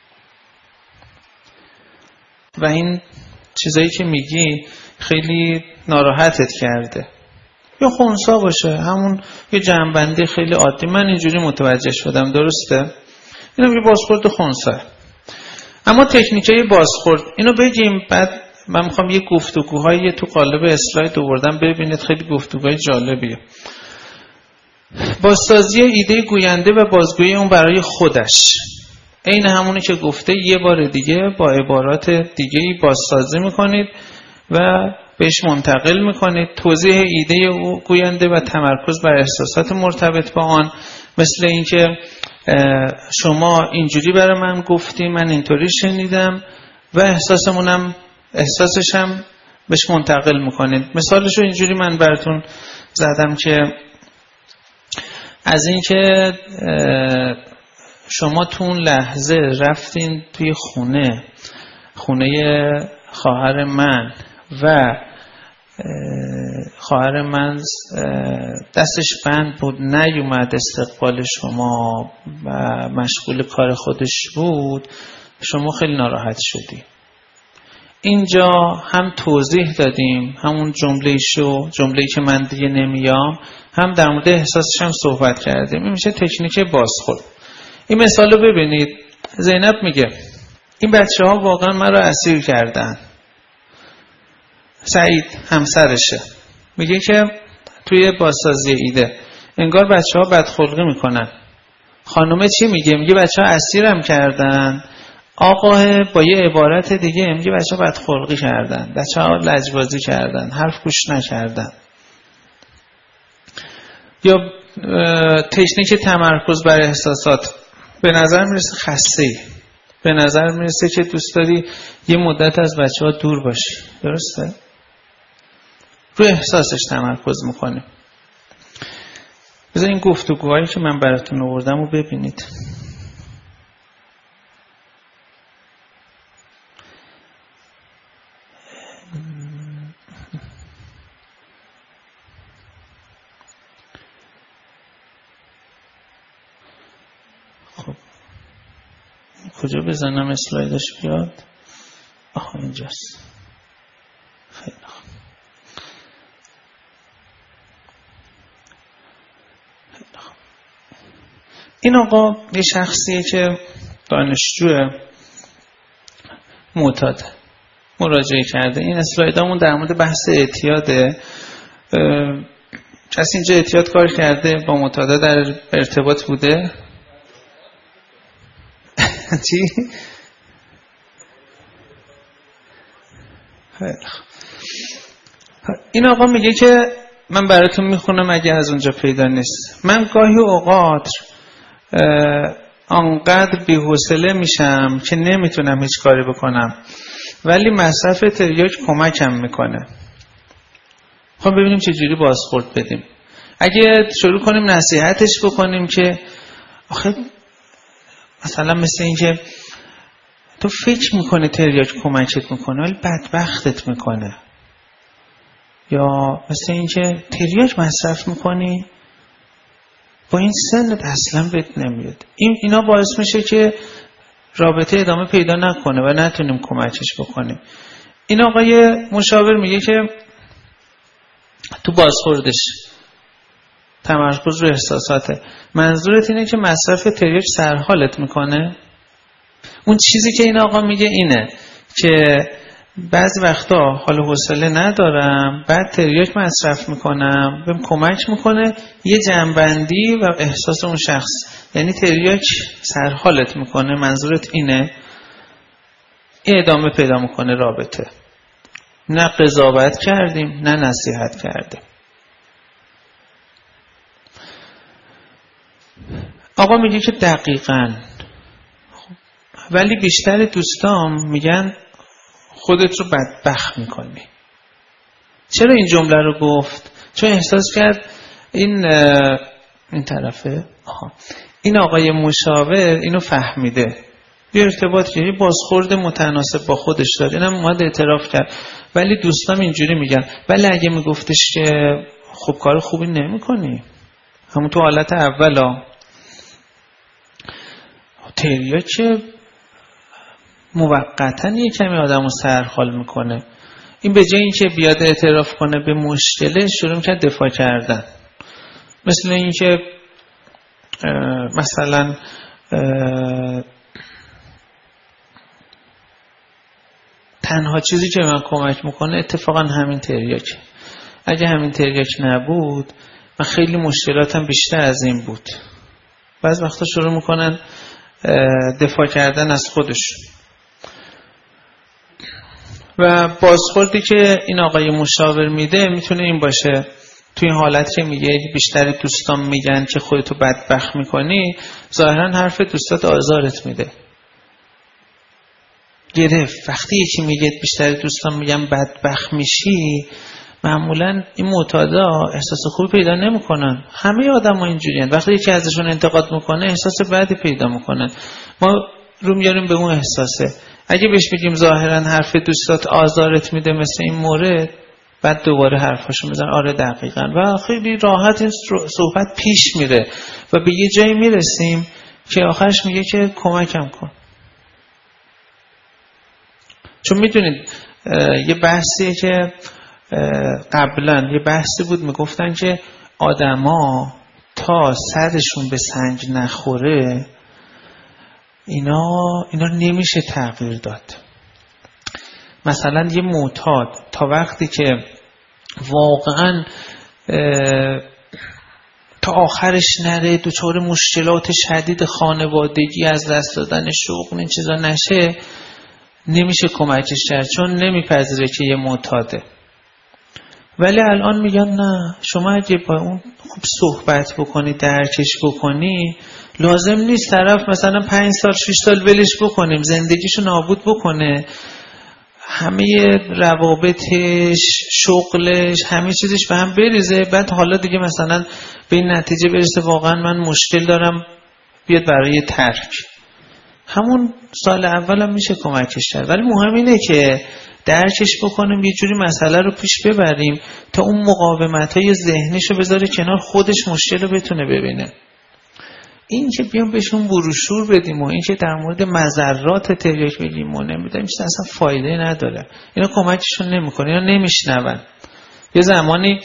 و این چیزایی که میگی خیلی ناراحتت کرده. یا خنثی باشه، همون یه جنبندی خیلی عادی، من اینجوری متوجه شدم، درسته؟ اینو میگه بازخورد خنثی. اما تکنیکای بازخورد اینو بگیم، بعد من میخوام یه گفتگوهای تو قالب اسلاید آوردم ببینید، خیلی گفتگوهای جالبیه. بازسازی ایده گوینده و بازگویی اون برای خودش، این همونی که گفته یه بار دیگه با عبارات دیگه‌ای بازسازی میکنید و بهش منتقل میکنید. توضیح ایده او گوینده و تمرکز بر احساسات مرتبط با آن، مثل اینکه شما اینجوری برای من گفتی، من اینطوری شنیدم و احساسمونم احساسشم بهش منتقل میکنید. مثالشو اینجوری من براتون زدم که از این که شما تو اون لحظه رفتین توی خونه خونه خواهر من و خواهر من دستش بند بود نیومد استقبال شما و مشغول کار خودش بود، شما خیلی ناراحت شدی. اینجا هم توضیح دادیم همون جمله شو جمله‌ای که من دیگه نمیام، هم در مورد احساسش هم صحبت کردیم. این میشه تکنیک بازخورد. این مثال رو ببینید. زینب میگه این بچه ها واقعا من رو اسیر کردن. سعید همسرشه میگه که توی بازسازی ایده انگار بچه ها بدخلقی میکنن. خانومه چی میگه؟ میگه بچه ها اسیرم کردن. آقا با یه عبارت دیگه میگه بچه ها بدخلقی کردن، بچه ها لجبازی کردن، حرف گوش نکردن. یا تکنیک تمرکز بر احساسات. به نظر میرسه خسته‌ای، به نظر میرسه که دوست داری یه مدت از بچه ها دور باشی، درسته؟ روی احساسش تمرکز میکنیم. بذار این گفتگوهایی که من براتون آوردم رو ببینید. خب کجا بزنم اسلایدش بیاد؟ آها اینجاست. خیلی خوب. این آقا یه شخصیه که دانشجو معتاد مراجعه کرده. این اسلایدامون در مورد بحث اعتیاده. کسی اینجا اعتیاد کار کرده، با معتادا در ارتباط بوده؟ چی؟ این آقا میگه که من براتون میخونم اگه از اونجا پیدا نیست. من گاهی اوقات آنقدر بی‌حوصله میشم که نمیتونم هیچ کاری بکنم، ولی مصرف تریاک کمکم میکنه. خب ببینیم چه جوری بازخورد بدیم. اگه شروع کنیم نصیحتش بکنیم که آخه مثلا مثل این که تو فکر میکنه تریاک کمکت میکنه ولی بدبختت میکنه، یا مثل این که تریاک مصرف میکنی با این سنت اصلا بهت نمیاد. این اینا باعث میشه که رابطه ادامه پیدا نکنه و نتونیم کمکش بکنیم. این آقای مشاور میگه که تو بازخوردش تمرکز رو احساساته. منظورت اینه که مصرف تریاک سرحالت میکنه؟ اون چیزی که این آقا میگه اینه که بعضی وقتا حال و حوصله ندارم، بعد تریاک مصرف میکنم، بهم کمک میکنه یه جنبندی و احساس اون شخص، یعنی تریاک سرحالت میکنه. منظورت اینه؟ این ادامه پیدا میکنه رابطه. نه قضاوت کردیم نه نصیحت کردیم. آقا میگه که دقیقاً، ولی بیشتر دوستام میگن خودت رو بدبخت میکنی. چرا این جمله رو گفت؟ چون احساس کرد این این طرفه آها. این آقای مشاور اینو فهمیده، یه ارتباط یه بازخورد متناسب با خودش داره، اینم اومد اعتراف کرد. ولی دوستام اینجوری میگن ولی اگه میگفتش که خب کار خوبی نمیکنی، همون تو حالت اولا تریاک که موقتاً یه کمی آدم رو سرحال میکنه، این به جای اینکه بیاد اعتراف کنه به مشکله شروع میکنه دفاع کردن. مثل اینکه مثلا تنها چیزی که من کمک میکنه اتفاقا همین تریاک. اگه همین تریاک نبود من خیلی مشکلاتم بیشتر از این بود. بعض وقتا شروع میکنن دفاع کردن از خودشون. و بازخوردی که این آقای مشاور میده میتونه این باشه. توی این حالت که میگه بیشتر دوستان میگن که خودتو بدبخت میکنی، ظاهرا حرف دوستات آزارت میده. گرفت. وقتی یکی میگه، بیشتر دوستان میگن بدبخت میشی، معمولا این معتادا احساس خوبی پیدا نمیکنن. همه آدم‌ها اینجوریان. وقتی یکی ازشون انتقاد میکنه احساس بدی پیدا میکنن. ما رو میاریم به اون احساسه. اگه بهش بگیم ظاهرا حرف دوستات آزارت میده مثل این مورد، بعد دوباره حرفاشو میزن آره دقیقاً، و خیلی راحت این صحبت پیش میره و به یه جایی میرسیم که آخرش میگه که کمکم کن. چون میدونید یه بحثیه که قبلا یه بحثی بود، میگفتن که آدما تا سرشون به سنگ نخوره اینا اینا نمیشه تغییر داد. مثلا یه معتاد تا وقتی که واقعا تا آخرش نره، دچار مشکلات شدید خانوادگی، از دست دادن شغل، این چیزا نشه، نمیشه کمکش کرد، چون نمیپذیره که یه معتاده. ولی الان میگن نه، شما اگه با اون خوب صحبت بکنی، درکش بکنی، لازم نیست طرف مثلا پنج سال شش سال ولش بکنیم، زندگیشو نابود بکنه، همه روابطش، شغلش، همه چیزش به هم بریزه، بعد حالا دیگه مثلا به این نتیجه برسه واقعا من مشکل دارم، بیاد برای ترک. همون سال اولم میشه کمکش کرد، ولی مهم اینه که درکش بکنیم، یه جوری مسئله رو پیش ببریم تا اون مقاومت‌های ذهنیشو بذاره کنار، خودش مشکل رو بتونه ببینه. این که بیام بهشون بروشور بدیم و این که در مورد مضرات تریاک بگیم و نمیدونم، این اصلا فایده نداره. اینا کمکشون نمیکنه، اینا نمیشنون. یه زمانی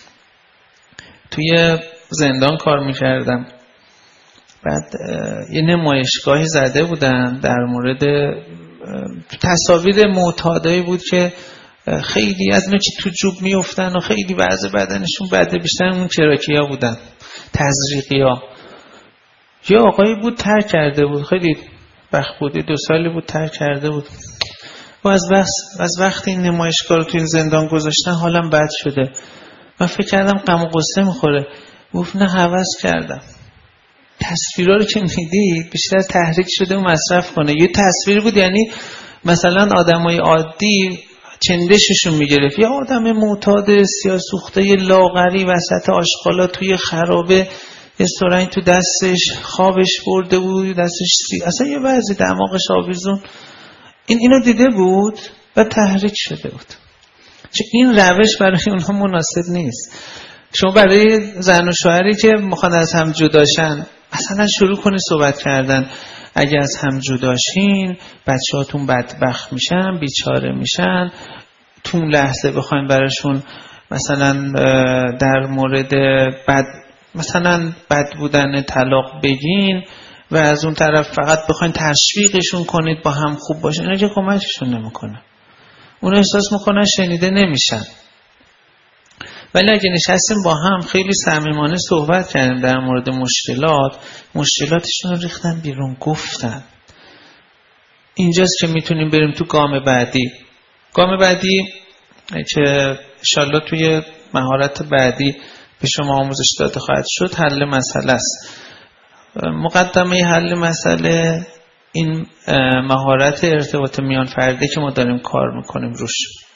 توی زندان کار میکردم، بعد یه نمایشگاهی زده بودن در مورد تصاویر معتادایی بود که خیلی از اینا که تو جوب میافتن و خیلی وضع بدنشون بده، بیشتر اون چراکیا بودن، تزریقیا. یه آقایی بود ترک کرده بود، خیلی بخت بوده، دو سالی بود ترک کرده بود و از بس از وقتی این نمایشگاه رو توی زندان گذاشتن حالم بد شده. من فکر کردم غم و غصه میخوره. گفت نه، هوس کردم. تصویرها رو که میدید بیشتر تحریک شده و مصرف کنه. یه تصویر بود، یعنی مثلا آدمای عادی چندششون میگرفت، یا آدم معتاد سیاه سوخته لاغری وسط آشغالا توی خرابه، یه سرنگ تو دستش، خوابش برده بود، دستش سی، اصلا یه وضعی دماغش آویزون. این اینو دیده بود و تحریک شده بود. چون این روش برای اونها مناسب نیست. شما برای زن و شوهری که میخوان از هم جداشن مثلا شروع کنی صحبت کردن، اگه از هم جداشین بچه‌هاتون بدبخت میشن، بیچاره میشن، تو اون لحظه بخواین براشون مثلا در مورد بد مثلا بد بودن طلاق بگین و از اون طرف فقط بخواین تشویقشون کنید با هم خوب باشن، اینا که کمکشون نمیکنه. اون احساس میکنن شنیده نمیشن. ولی اگه نشستیم با هم خیلی صمیمانه صحبت کردیم در مورد مشکلات، مشکلاتشون رو ریختن بیرون، گفتن. اینجاست که میتونیم بریم تو گام بعدی. گام بعدی که انشالله توی مهارت بعدی به شما آموزش داده خواهد شد، حل مسئله است. مقدمه حل مسئله این مهارت ارتباط میان فردی که ما داریم کار میکنیم روش.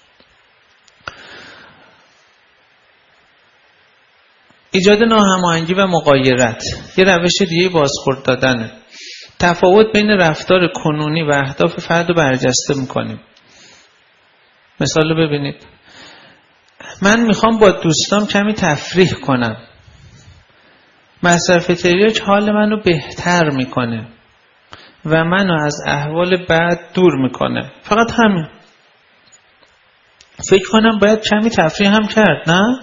ایجاد ناهماهنگی و مغایرت یه روش دیگه بازخورد دادنه. تفاوت بین رفتار کنونی و اهداف فرد رو برجسته میکنیم. مثال رو ببینید. من میخوام با دوستام کمی تفریح کنم. مصرف تریاک حال منو بهتر میکنه و منو از احوال بد دور میکنه. فقط همین. فکر کنم باید کمی تفریح هم کرد، نه؟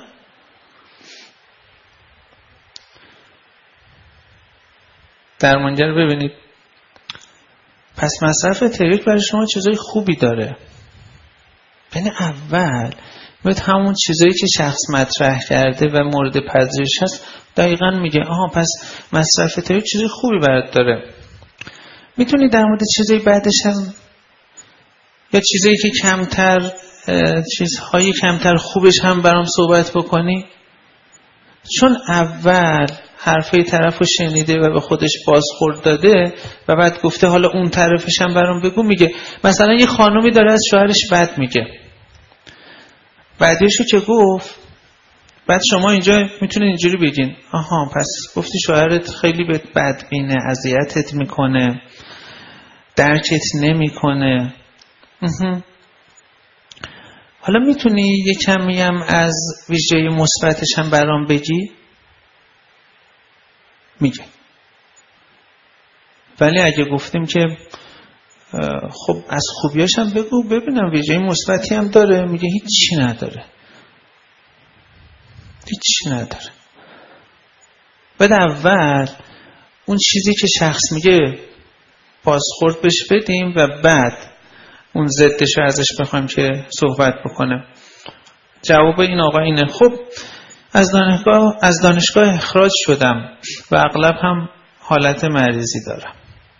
درمانگر رو ببینید. پس مصرف تریاک برای شما چیزای خوبی داره. یعنی اول باید همون چیزایی که شخص مطرح کرده و مورد پذیرش هست دقیقاً میگه آها پس مصرف تریاک چیزای خوبی برات داره. میتونی در مورد چیزای بعدش هم یا چیزایی که کمتر چیزهای کمتر خوبش هم برام صحبت بکنی؟ چون اول حرفه طرف رو شنیده و به خودش بازخورد داده و بعد گفته حالا اون طرفش هم برام بگو، میگه مثلا یه خانومی داره از شوهرش بد میگه، بعدیشو که گفت، بعد شما اینجا میتونه اینجوری بگین آها پس گفتی شوهرت خیلی بهت بدبینه، اذیتت میکنه، درکت نمیکنه. حالا میتونی یه کمی هم از ویژه مثبتش هم برام بگی؟ میگه. ولی اگه گفتیم که خب از خوبیاش هم بگو ببینم ویژه مثبتی هم داره، میگه هیچی نداره، هیچی نداره. بعد اول اون چیزی که شخص میگه بازخورد بهش بدیم و بعد اون ضدش رو ازش بخوایم که صحبت بکنه. جواب این آقا اینه خب از دانشگاه از دانشگاه اخراج شدم و اغلب هم حالت مریضی دارم.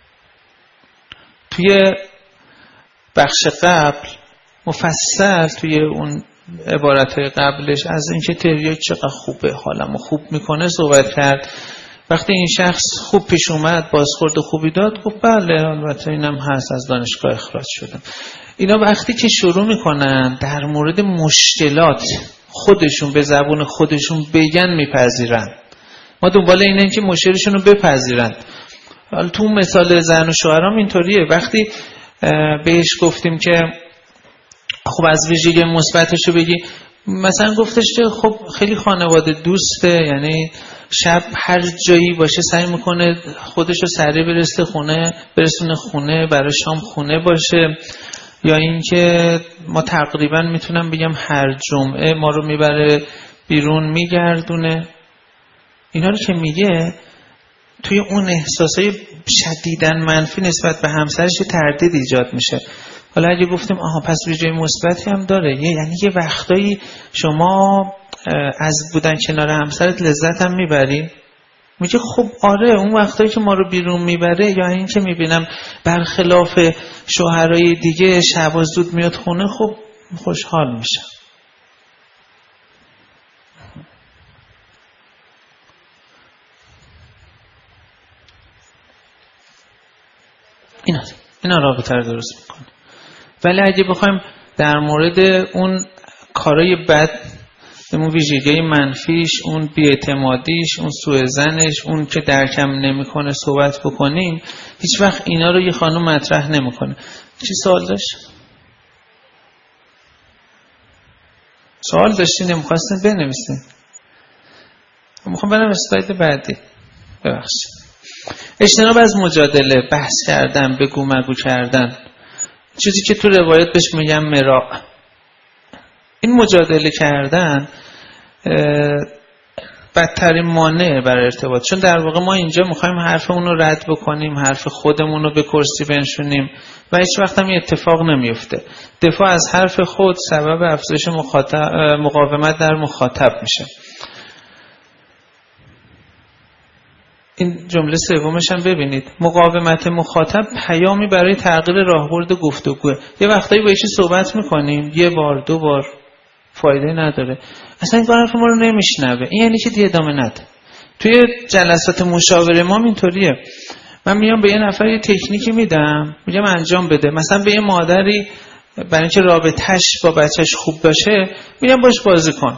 توی بخش قبل مفصل توی اون عبارتهای قبلش از اینکه تریاک چقدر خوبه، حالمو خوب میکنه صحبت کرد. وقتی این شخص خوب پیش اومد، بازخورد خوبی داد، گفت بله البته اینم هست، از دانشگاه اخراج شدم. اینا وقتی که شروع میکنن در مورد مشکلات خودشون به زبون خودشون بگن میپذیرن. ما دنبال اینه که مشکلشون رو بپذیرن. حالا تو مثال زن و شوهرام اینطوریه. وقتی بهش گفتیم که خب از ویژگی مثبتش رو بگی، مثلا گفتش که خب خیلی خانواده دوسته، یعنی شب هر جایی باشه سعی میکنه خودش رو سریع برسه خونه، برسونه خونه، برای شام خونه باشه. یا اینکه ما تقریبا میتونم بگم هر جمعه ما رو میبره بیرون میگردونه. اینا رو که میگه توی اون احساسای شدیداً منفی نسبت به همسرش تردید ایجاد میشه. حالا اگه گفتیم آها پس ویژه مثبتی هم داره، یعنی یه وقتایی شما از بودن کنار همسرت لذت هم میبری؟ میگه خب آره اون وقتایی که ما رو بیرون میبره، یا این که میبینم برخلاف شوهرای دیگه شب زود میاد خونه، خب خوشحال میشم. اینا اینا رابطه رو درست میکنه. ولی اگه بخوایم در مورد اون کارای بد، اون ویژگی منفیش، اون بی‌اعتمادیش، اون سوء ظنش، اون که درکم نمیکنه صحبت بکنیم، هیچ وقت اینا رو یه خانم مطرح نمیکنه. چی سوال داشت؟ سوال داشتی نمیخواستین بنویسین؟ میخوام برم اسلاید بعدی. ببخشید. اجتناب از مجادله، بحث کردن، بگو مگو کردن، چیزی که تو روایت بهش میگم مراء. این مجادله کردن بدترین مانع برای ارتباط، چون در واقع ما اینجا میخوایم حرف اون رو رد بکنیم، حرف خودمون رو به کرسی بنشونیم و هیچ وقت هم این اتفاق نمیفته. دفاع از حرف خود سبب افزایش مقاومت در مخاطب میشه. این جمله سومش هم ببینید، مقاومت مخاطب پیامی برای تغییر راهبرد گفتگوه. یه وقتایی با یکی صحبت میکنیم یه بار دو بار فایده نداره، اصلا این حرف ما رو نمیشنوه، این یعنی که دیگه ادامه نده. توی جلسات مشاوره ما اینطوریه، من میام به یه نفر یه تکنیکی میدم، میگم انجام بده. مثلا به یه مادری برای اینکه رابطه‌اش با بچه‌ش خوب باشه میگم باش بازی کن،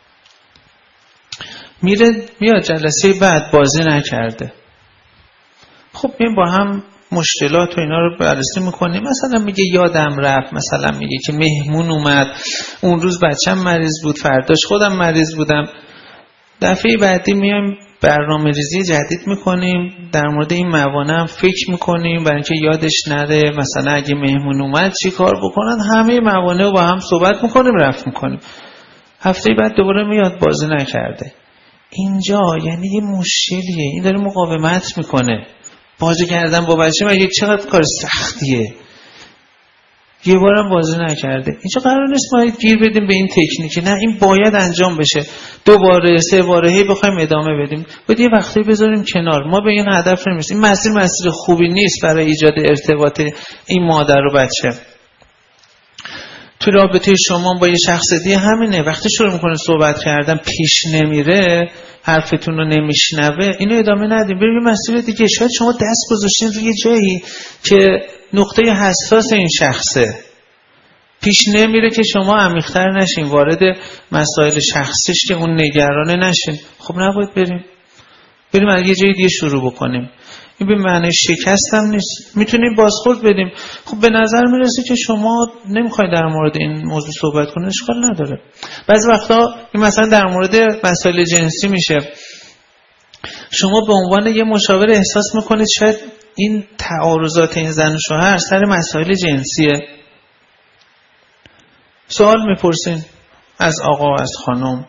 میره میاد جلسه بعد بازی نکرده. خب این با هم مشکلات و اینا رو بررسی میکنیم. مثلا میگه یادم رفت، مثلا میگه که مهمون اومد اون روز بچم مریض بود، فرداش خودم مریض بودم. دفعه بعدی میایم برنامه ریزی جدید میکنیم، در مورد این موانع هم فکر میکنیم برای اینکه یادش نره. مثلا اگه مهمون اومد چی کار بکنن، همه موانع رو با هم صحبت میکنیم، رفت میکنیم. هفته بعد دوباره میاد بازی نکرده. اینجا یعنی یه مشکلیه، این داره مقاومت میکنه. بازی کردن با بچه مگه چقدر کار سختیه، یه بارم بازی نکرده. اینجا قرار نیست ما گیر بدیم به این تکنیکی، نه این باید انجام بشه. دو باره سه باره هی بخوایم ادامه بدیم، باید یه وقتی بذاریم کنار. ما به این هدف نمیرسیم. این مسیر مسیر خوبی نیست برای ایجاد ارتباط این مادر و بچه. تو رابطه شما با یه شخص دیگه همینه. وقتی شروع میکنه صحبت کردن پیش نمیره، حرفتون رو نمیشنوه، اینو ادامه ندیم، بریم یه مسئله دیگه. شاید شما دست گذاشتین روی جایی که نقطه حساس این شخصه، پیش نمیره که شما عمیق‌تر نشین، وارد مسائل شخصیش که اون نگرانه نشین. خب نباید بریم بریم از یه جای دیگه شروع بکنیم. این به معنی شکست هم نیست، میتونیم بازخورد بدیم. خب به نظر میرسه که شما نمیخواید در مورد این موضوع صحبت کنید، اشکال نداره. بعضی وقتا این مثلا در مورد مسائل جنسی میشه، شما به عنوان یه مشاور احساس میکنید شاید این تعارضات این زن و شوهر سر مسائل جنسیه، سوال میپرسین از آقا از خانم،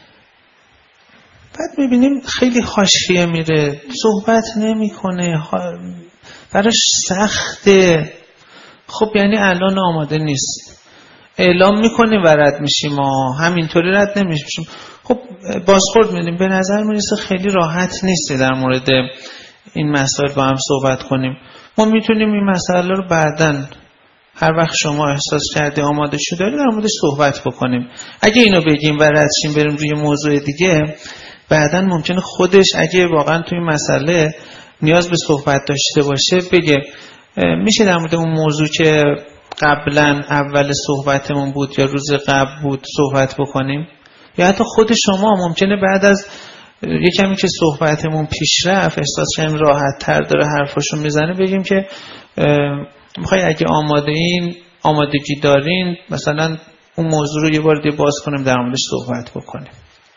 بعد میبینیم خیلی حاشیه میره، صحبت نمیکنه، براش سخته. خب یعنی الان آماده نیست. اعلام میکنیم و رد میشیم، ما همینطوری رد نمیشیم. خب بازخورد میدیم. به نظر میرسه خیلی راحت نیستی در مورد این مسائل با هم صحبت کنیم. ما میتونیم این مسائل رو بعداً هر وقت شما احساس کردی آماده شده در موردش صحبت بکنیم. اگه اینو بگیم و رد شیم بریم روی موضوع دیگه، بعداً ممکنه خودش اگه واقعا توی مسئله نیاز به صحبت داشته باشه بگه میشه در مورد اون موضوع که قبلا اول صحبتمون بود یا روز قبل بود صحبت بکنیم. یا حتی خود شما ممکنه بعد از یه کمی که صحبتمون پیش رفت احساس کنیم راحت تر داره حرفاشو میزنه، بگیم که میخوای اگه آماده این آمادگی دارین مثلا اون موضوع رو یه بار دیگه باز کنیم در موردش صحبت بکنیم.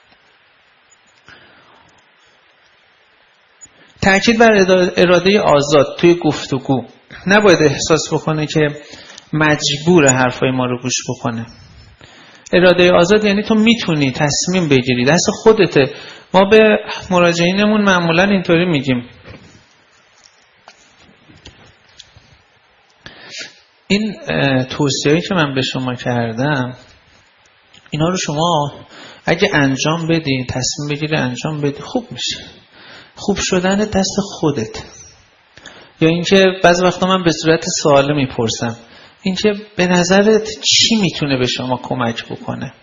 تأکید بر اراده آزاد توی گفتگو. نباید احساس بکنه که مجبور حرفای ما رو گوش بکنه. اراده آزاد یعنی تو میتونی تصمیم بگیری، دست خودته. ما به مراجعینمون معمولا اینطوری میگیم، این توصیه‌ای که من به شما کردم اینا رو شما اگه انجام بدی، تصمیم بگیری انجام بدی، خوب میشه. خوب شدن دست خودت. یا اینکه بعضی وقتا من به صورت سوال میپرسم، اینکه به نظرت چی میتونه به شما کمک بکنه؟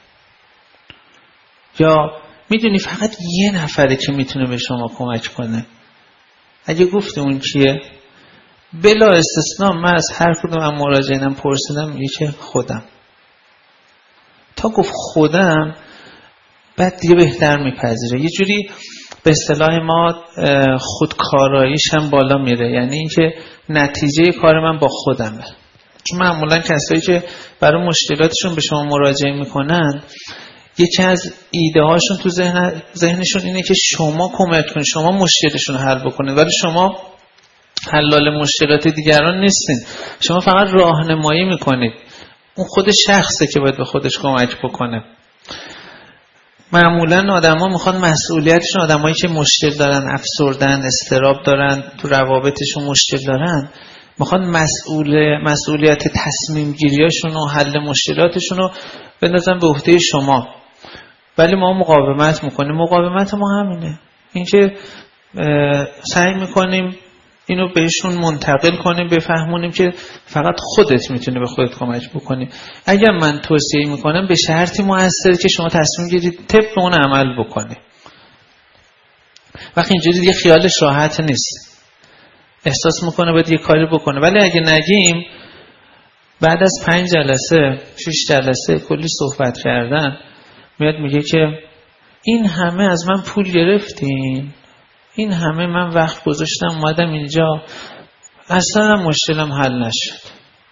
یا میدونی فقط یه نفره که میتونه به شما کمک کنه؟ اگه گفتی اون کیه؟ بلا استثناء من از هر کدوم از مراجعینم پرسیدم میگه که خودم. تا گفت خودم بعد دیگه بهتر میپذیره. یه جوری به اصطلاح ما خودکاراییش هم بالا میره، یعنی اینکه نتیجه کار من با خودمه. چون معمولا کسایی که برای مشکلاتشون به شما مراجعه میکنن یکی از ایده هاشون تو ذهن ذهنشون اینه که شما کمک کنید، شما مشکلشون رو حل بکنید، ولی شما حلال مشکلات دیگران نیستین، شما فقط راهنمایی میکنید. اون خود شخصه که باید به خودش کمک بکنه. معمولا آدما میخوان مسئولیتشون، آدمایی که مشکل دارن، افسردن، اضطراب دارن، تو روابطشون مشکل دارن، میخوان مسئول مسئولیت تصمیم گیریاشون و حل مشکلاتشون رو بندازن به عهده شما. ولی ما مقاومت میکنیم. مقاومت ما همینه، اینکه سعی میکنیم اینو بهشون منتقل کنیم، بفهمونیم که فقط خودت میتونی به خودت کمک بکنی. اگر من توصیه میکنم به شرطی موثر که شما تصمیم گیرید طبق اون عمل بکنی. وقتی اینجوری دیگه خیالش راحت نیست، احساس میکنه باید یه کاری بکنه. ولی اگه نگیم بعد از پنج جلسه شش جلسه کلی صحبت کردن میاد میگه که این همه از من پول گرفتین، این همه من وقت گذاشتم اومدم اینجا، اصلا مشکلم حل نشد.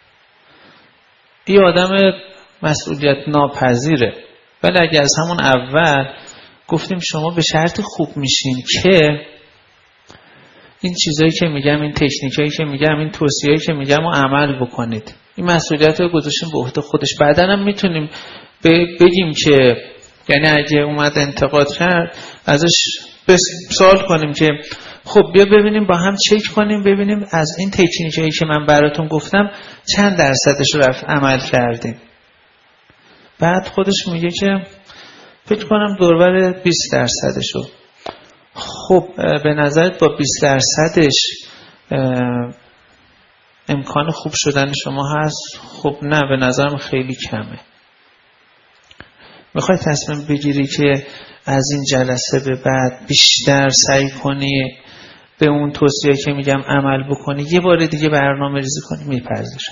این آدم مسئولیت ناپذیره. ولی اگه از همون اول گفتیم شما به شرط خوب میشین که این چیزایی که میگم، این تکنیکایی که میگم، این توصیه‌ای که میگم رو عمل بکنید، این مسئولیت رو گذاشتیم به عهده خودش. بعداً هم میتونیم بگیم که یعنی اگه اومد انتقاد کرد ازش سوال کنیم که خب بیا ببینیم با هم چک کنیم ببینیم از این تکنیکایی که من براتون گفتم چند درصدش رو عمل کردیم. بعد خودش میگه که فکر کنم دوربر بیست درصدش رو. خب به نظرت با بیست درصدش امکان خوب شدن شما هست؟ خب نه، به نظرم خیلی کمه. میخوای تصمیم بگیری که از این جلسه به بعد بیشتر سعی کنی به اون توصیه که میگم عمل بکنی، یه بار دیگه برنامه ریزی کنی، میپذیرم.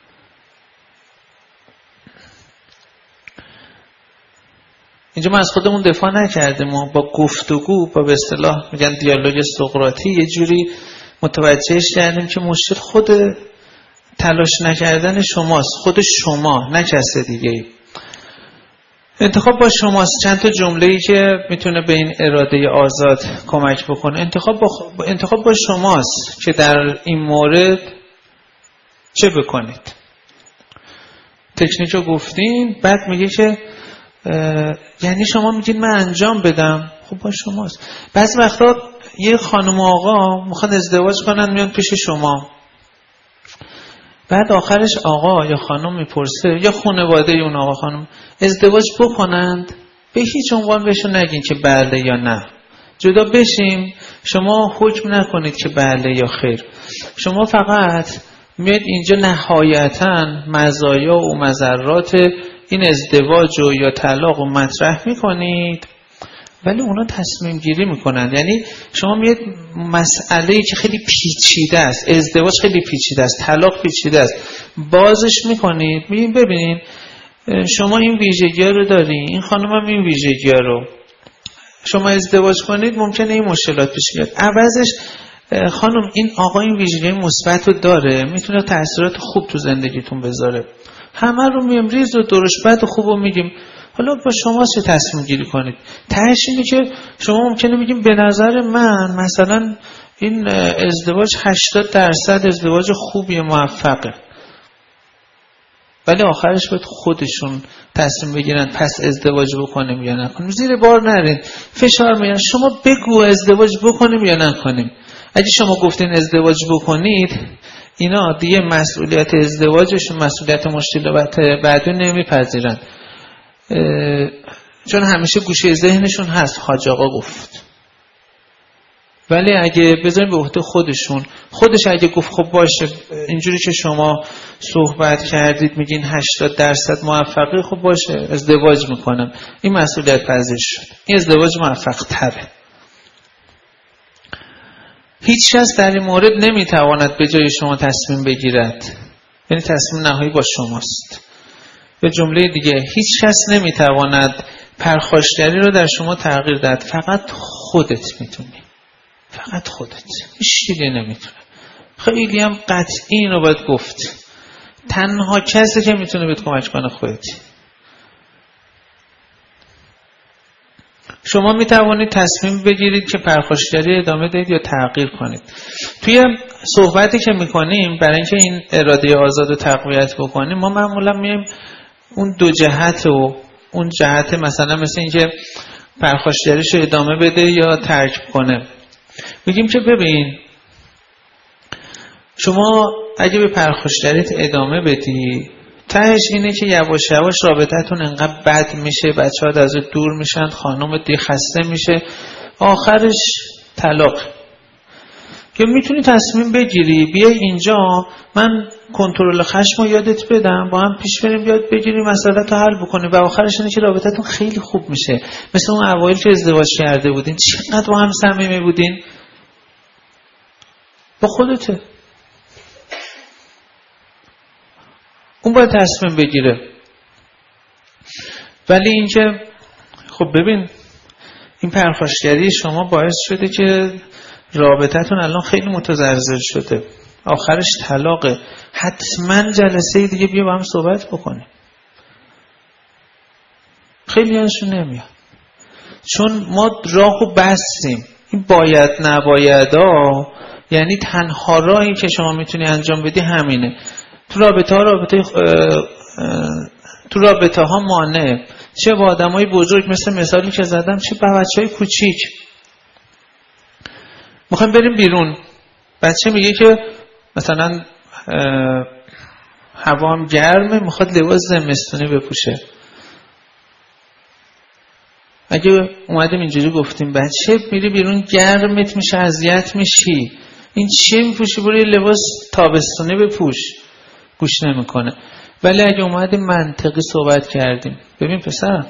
اینجا ما از خودمون دفاع نکردیم، ما با گفتگو، با به اصطلاح میگن دیالوگ سقراطی یه جوری متوجهش کردیم که مشکل خود تلاش نکردن شماست، خود شما، نه کس دیگه. انتخاب با شماست. چند تا جمله‌ای که میتونه به این اراده آزاد کمک بکنه. انتخاب با, خ... انتخاب با شماست که در این مورد چه بکنید. تکنیک رو گفتین، بعد میگه که یعنی شما میگید من انجام بدم، خب با شماست. بعضی وقتا یه خانم و آقا میخواد ازدواج کنن، میان پیش شما، بعد آخرش آقا یا خانم میپرسه یا خانواده اون آقا خانم ازدواج بکنند، به هیچ عنوان بهشون نگین که بله یا نه، جدا بشیم. شما حکم نکنید که بله یا خیر، شما فقط میاد اینجا نهایتاً مزایا و مضرات این ازدواج و یا طلاق رو مطرح میکنید، ولی اونا تصمیم گیری میکنند. یعنی شما میاد مسئله‌ای که خیلی پیچیده است، ازدواج خیلی پیچیده است، طلاق پیچیده است، بازش میکنید، میگین ببینین شما این ویژگی‌ها رو داری، این خانم هم این ویژگی‌ها رو، شما ازدواج کنید ممکنه این مشکلات پیش بیاد. عوضش خانم این آقا این ویژگی مثبت رو داره، میتونه تاثیرات خوب تو زندگیتون بذاره. همه رو میم ریز و درشت بد و خوب رو میگیم، حالا با شما چه تصمیم گیری کنید. تهش اینه که شما ممکنه بگیم به نظر من مثلا این ازدواج هشتاد درصد ازدواج خوبی موفقه، ولی آخرش باید خودشون تصمیم بگیرن پس ازدواج بکنیم یا نکنیم. زیر بار نرین، فشار میارن، شما بگو ازدواج بکنیم یا نکنیم. اگه شما گفتین ازدواج بکنید، اینا دیگه مسئولیت ازدواجشون، مسئولیت مشکلات بعدی نمیپذیرن، چون همیشه گوشه ذهنشون هست حاج آقا گفت. ولی اگه بذاریم به عهده خودشون، خودش اگه گفت خب باشه اینجوری که شما صحبت کردید میگین هشتاد درصد موفقی، خب باشه ازدواج میکنم، این مسئولیت پذیر شد، این ازدواج موفق تره. هیچ کس در این مورد نمیتواند به جای شما تصمیم بگیرد، یعنی تصمیم نهایی با شماست. به جمله دیگه هیچ کس نمیتواند پرخاشگری رو در شما تغییر دهد، فقط خودت میتونی، فقط خودت، هیچ دیگه نمیتونه. خیلی هم قطعی این رو باید گفت، تنها کسی که میتونه بهت کمک کنه خودتی. شما میتوانید تصمیم بگیرید که پرخاشگری ادامه دهید یا تغییر کنید. توی صحبتی که میکنیم برای اینکه این اراده آزاد رو تقویت بکنیم، ما معمولا میایم اون دو جهت و اون جهت مثلا مثل اینکه پرخاشگریش رو ادامه بده یا ترک کنه، میگیم که ببین شما اگه به پرخاشگریت ادامه بدی، تهش اینه که یواش یواش رابطتون انقدر بد میشه، بچه ها از دور میشن، خانم دی خسته میشه، آخرش طلاق. که میتونی تصمیم بگیری بیای اینجا من کنترل خشم رو یادت بدم، با هم پیش بریم یاد بگیریم مسئله رو حل بکنیم و آخرش اینه که رابطتون خیلی خوب میشه، مثل اون اوایل که ازدواج کرده بودین چقدر با هم صمیمی بودین. با خودته، اون باید تصمیم بگیره. ولی اینکه خب ببین این پرخاشگری شما باعث شده که رابطتون الان خیلی متزلزل شده، آخرش طلاقه، حتما جلسه دیگه بیا با هم صحبت بکنیم. خیلی هاشون نمیاد، چون ما راهو بستیم. این باید نبایدا یعنی تنها راهی که شما میتونی انجام بدی همینه. تو رابطه ها رابطه تو رابطه ها مانع، چه با آدمای بزرگ مثل مثالی که زدم، چه با بچهای کوچیک. میخوایم بریم بیرون، بچه میگه که مثلا هوام گرمه میخواد لباس زمستونی بپوشه. اگه اومدیم اینجوری گفتیم بچه میری بیرون گرمت میشه اذیت میشی، این چیه میپوشی؟ برو یه لباس تابستونه بپوش. گوش نمیکنه. ولی اگه اومدیم منطقی صحبت کردیم، ببین پسرم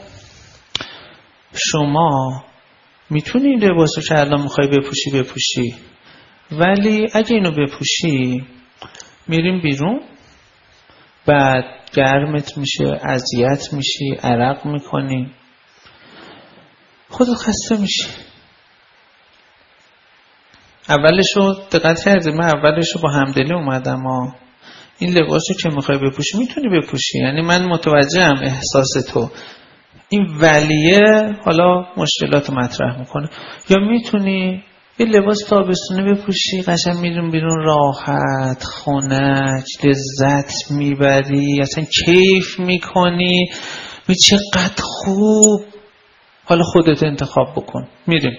شما میتونی این لباس رو که الان میخوای بپوشی بپوشی، ولی اگه اینو بپوشی میریم بیرون، بعد گرمت میشه، اذیت میشی، عرق میکنی، خودت خسته میشی. اولشو دقت کردی؟ من اولشو با همدلی اومدم ها. این لباسو که میخوای بپوشی میتونی بپوشی، یعنی من متوجهم احساس تو. این ولیه حالا مشکلات مطرح میکنه. یا میتونی یه لباس تابستونه بپوشی، قشنگ میرون بیرون راحت، خنک، لذت میبری، اصلا کیف میکنی، می چقدر خوب. حالا خودت انتخاب بکن. میریم.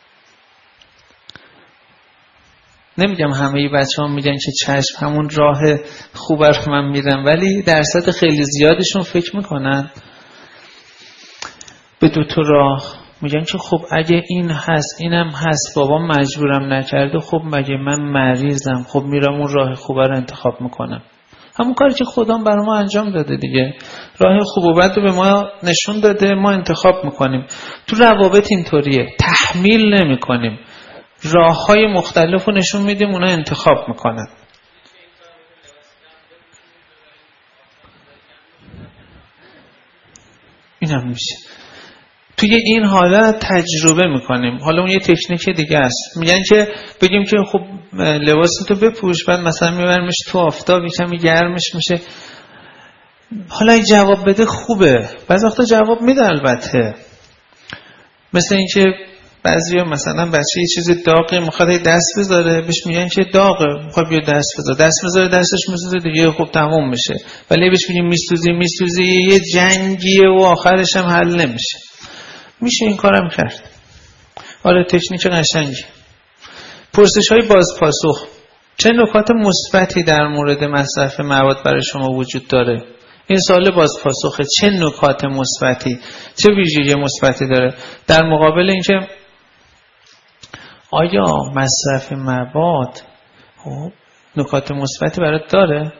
نمیگم همه بچه ها میگن که چشم همون راه خوب رو من میرم، ولی درصد خیلی زیادشون فکر میکنن به دو تا راه. میگن که خب اگه این هست اینم هست، بابام مجبورم نکرده، خب مگه من مریضم، خب میرم اون راه خوبه رو انتخاب میکنم. همون کاری که خدام برای ما انجام داده دیگه. راه خوب و بد رو به ما نشون داده، ما انتخاب میکنیم. تو روابط اینطوریه، تحمیل نمیکنیم، راههای مختلف رو نشون میدیم، اونا انتخاب میکنن. این هم میشه. توی این حالت تجربه میکنیم. حالا اون یه تکنیک دیگه است. میگن که بگیم که خب لباستو بپوش، بعد مثلا میبرمش تو آفتاب، کمی گرمش میشه. حالا این جواب بده خوبه، بعضی وقتا جواب میده البته. مثل اینکه بعضیا مثلا بچه یه چیز داغه میخواد دست بذاره، بهش میگن که داغه، میخواد بیا دست بذار، دست بذاره دستش میسوزه دیگه، خب تموم میشه. ولی بهش میگیم میسوزی میسوزی یه جنگیه و آخرش هم حل نمیشه. میشه این کارم کرد. آره تکنیک قشنگی. پرسش های بازپاسخ. چه نکات مثبتی در مورد مصرف مواد برای شما وجود داره؟ این سوال بازپاسخه. چه نکات مثبتی، چه ویژگی مثبتی داره در مقابل اینکه آیا مصرف مواد نکات مثبتی برات داره؟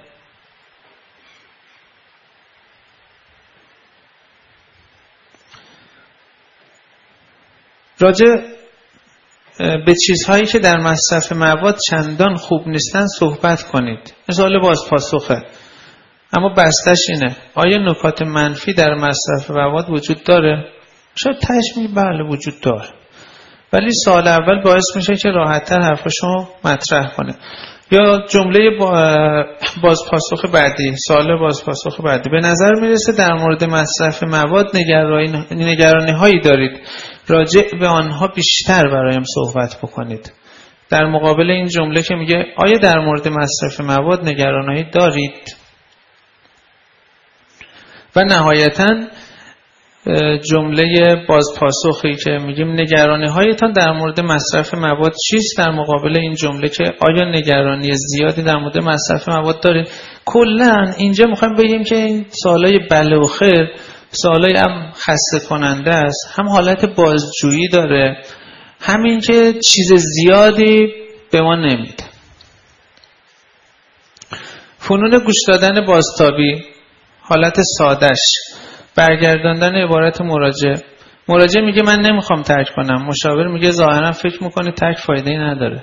راجع به چیزهایی که در مصرف مواد چندان خوب نیستن صحبت کنید. سوال بازپاسخه. اما بستش اینه: آیا نکات منفی در مصرف مواد وجود داره؟ شاید تهش میگه بله وجود داره، ولی سوال اول باعث میشه که راحت‌تر حرفشو مطرح کنه. یا جمله بازپاسخ بعدی، سوال بازپاسخ بعدی: به نظر میرسه در مورد مصرف مواد نگرانی هایی دارید، راجع به آنها بیشتر برایم صحبت بکنید. در مقابل این جمله که میگه آیا در مورد مصرف مواد نگرانی دارید؟ و نهایتاً جمله بازپاسخی که میگیم نگرانی هایتان در مورد مصرف مواد چیست، در مقابل این جمله که آیا نگرانی زیادی در مورد مصرف مواد دارید. کلاً اینجا میخوایم بگیم که این سوالای بله و خیر سوالای هم خسته کننده است، هم حالت بازجویی داره، همین که چیز زیادی به ما نمیده. فنون گوش دادن بازتابی، حالت سادش، برگرداندن عبارت مراجع. مراجع میگه من نمیخوام ترک کنم، مشاور میگه ظاهرا فکر میکنه ترک فایده‌ای نداره.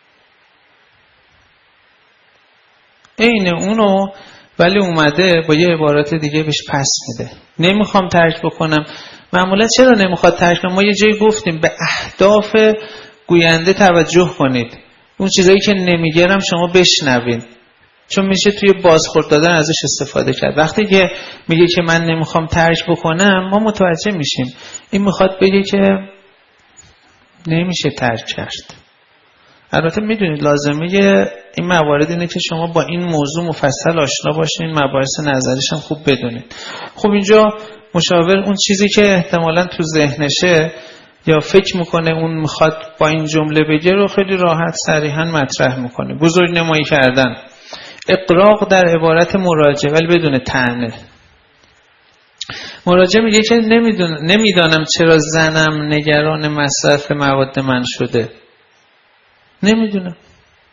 عین اونو ولی اومده با یه عبارت دیگه بهش پس میده. نمیخوام ترک بکنم. معمولا چرا نمیخواد ترک کنم؟ ما یه جایی گفتیم به اهداف گوینده توجه کنید. اون چیزایی که نمیگرم شما بشنوید، چون میشه توی بازخورد دادن ازش استفاده کرد. وقتی که میگه که من نمیخوام ترک بکنم، ما متوجه میشیم این میخواد بگه که نمیشه ترک کرد. البته میدونید لازمه این موارد اینه که شما با این موضوع مفصل آشنا باشین، مباحث نظریش هم خوب بدونید. خب اینجا مشاور اون چیزی که احتمالاً تو ذهنشه یا فکر میکنه اون میخواد با این جمله بگه رو خیلی راحت صریحاً مطرح میکنه. بزرگ نمایی کردن، اقراق در عبارت مراجع ولی بدون طعنه. مراجع میگه که نمیدونم نمیدانم چرا زنم نگران مصرف مواد من شده. نمیدونم.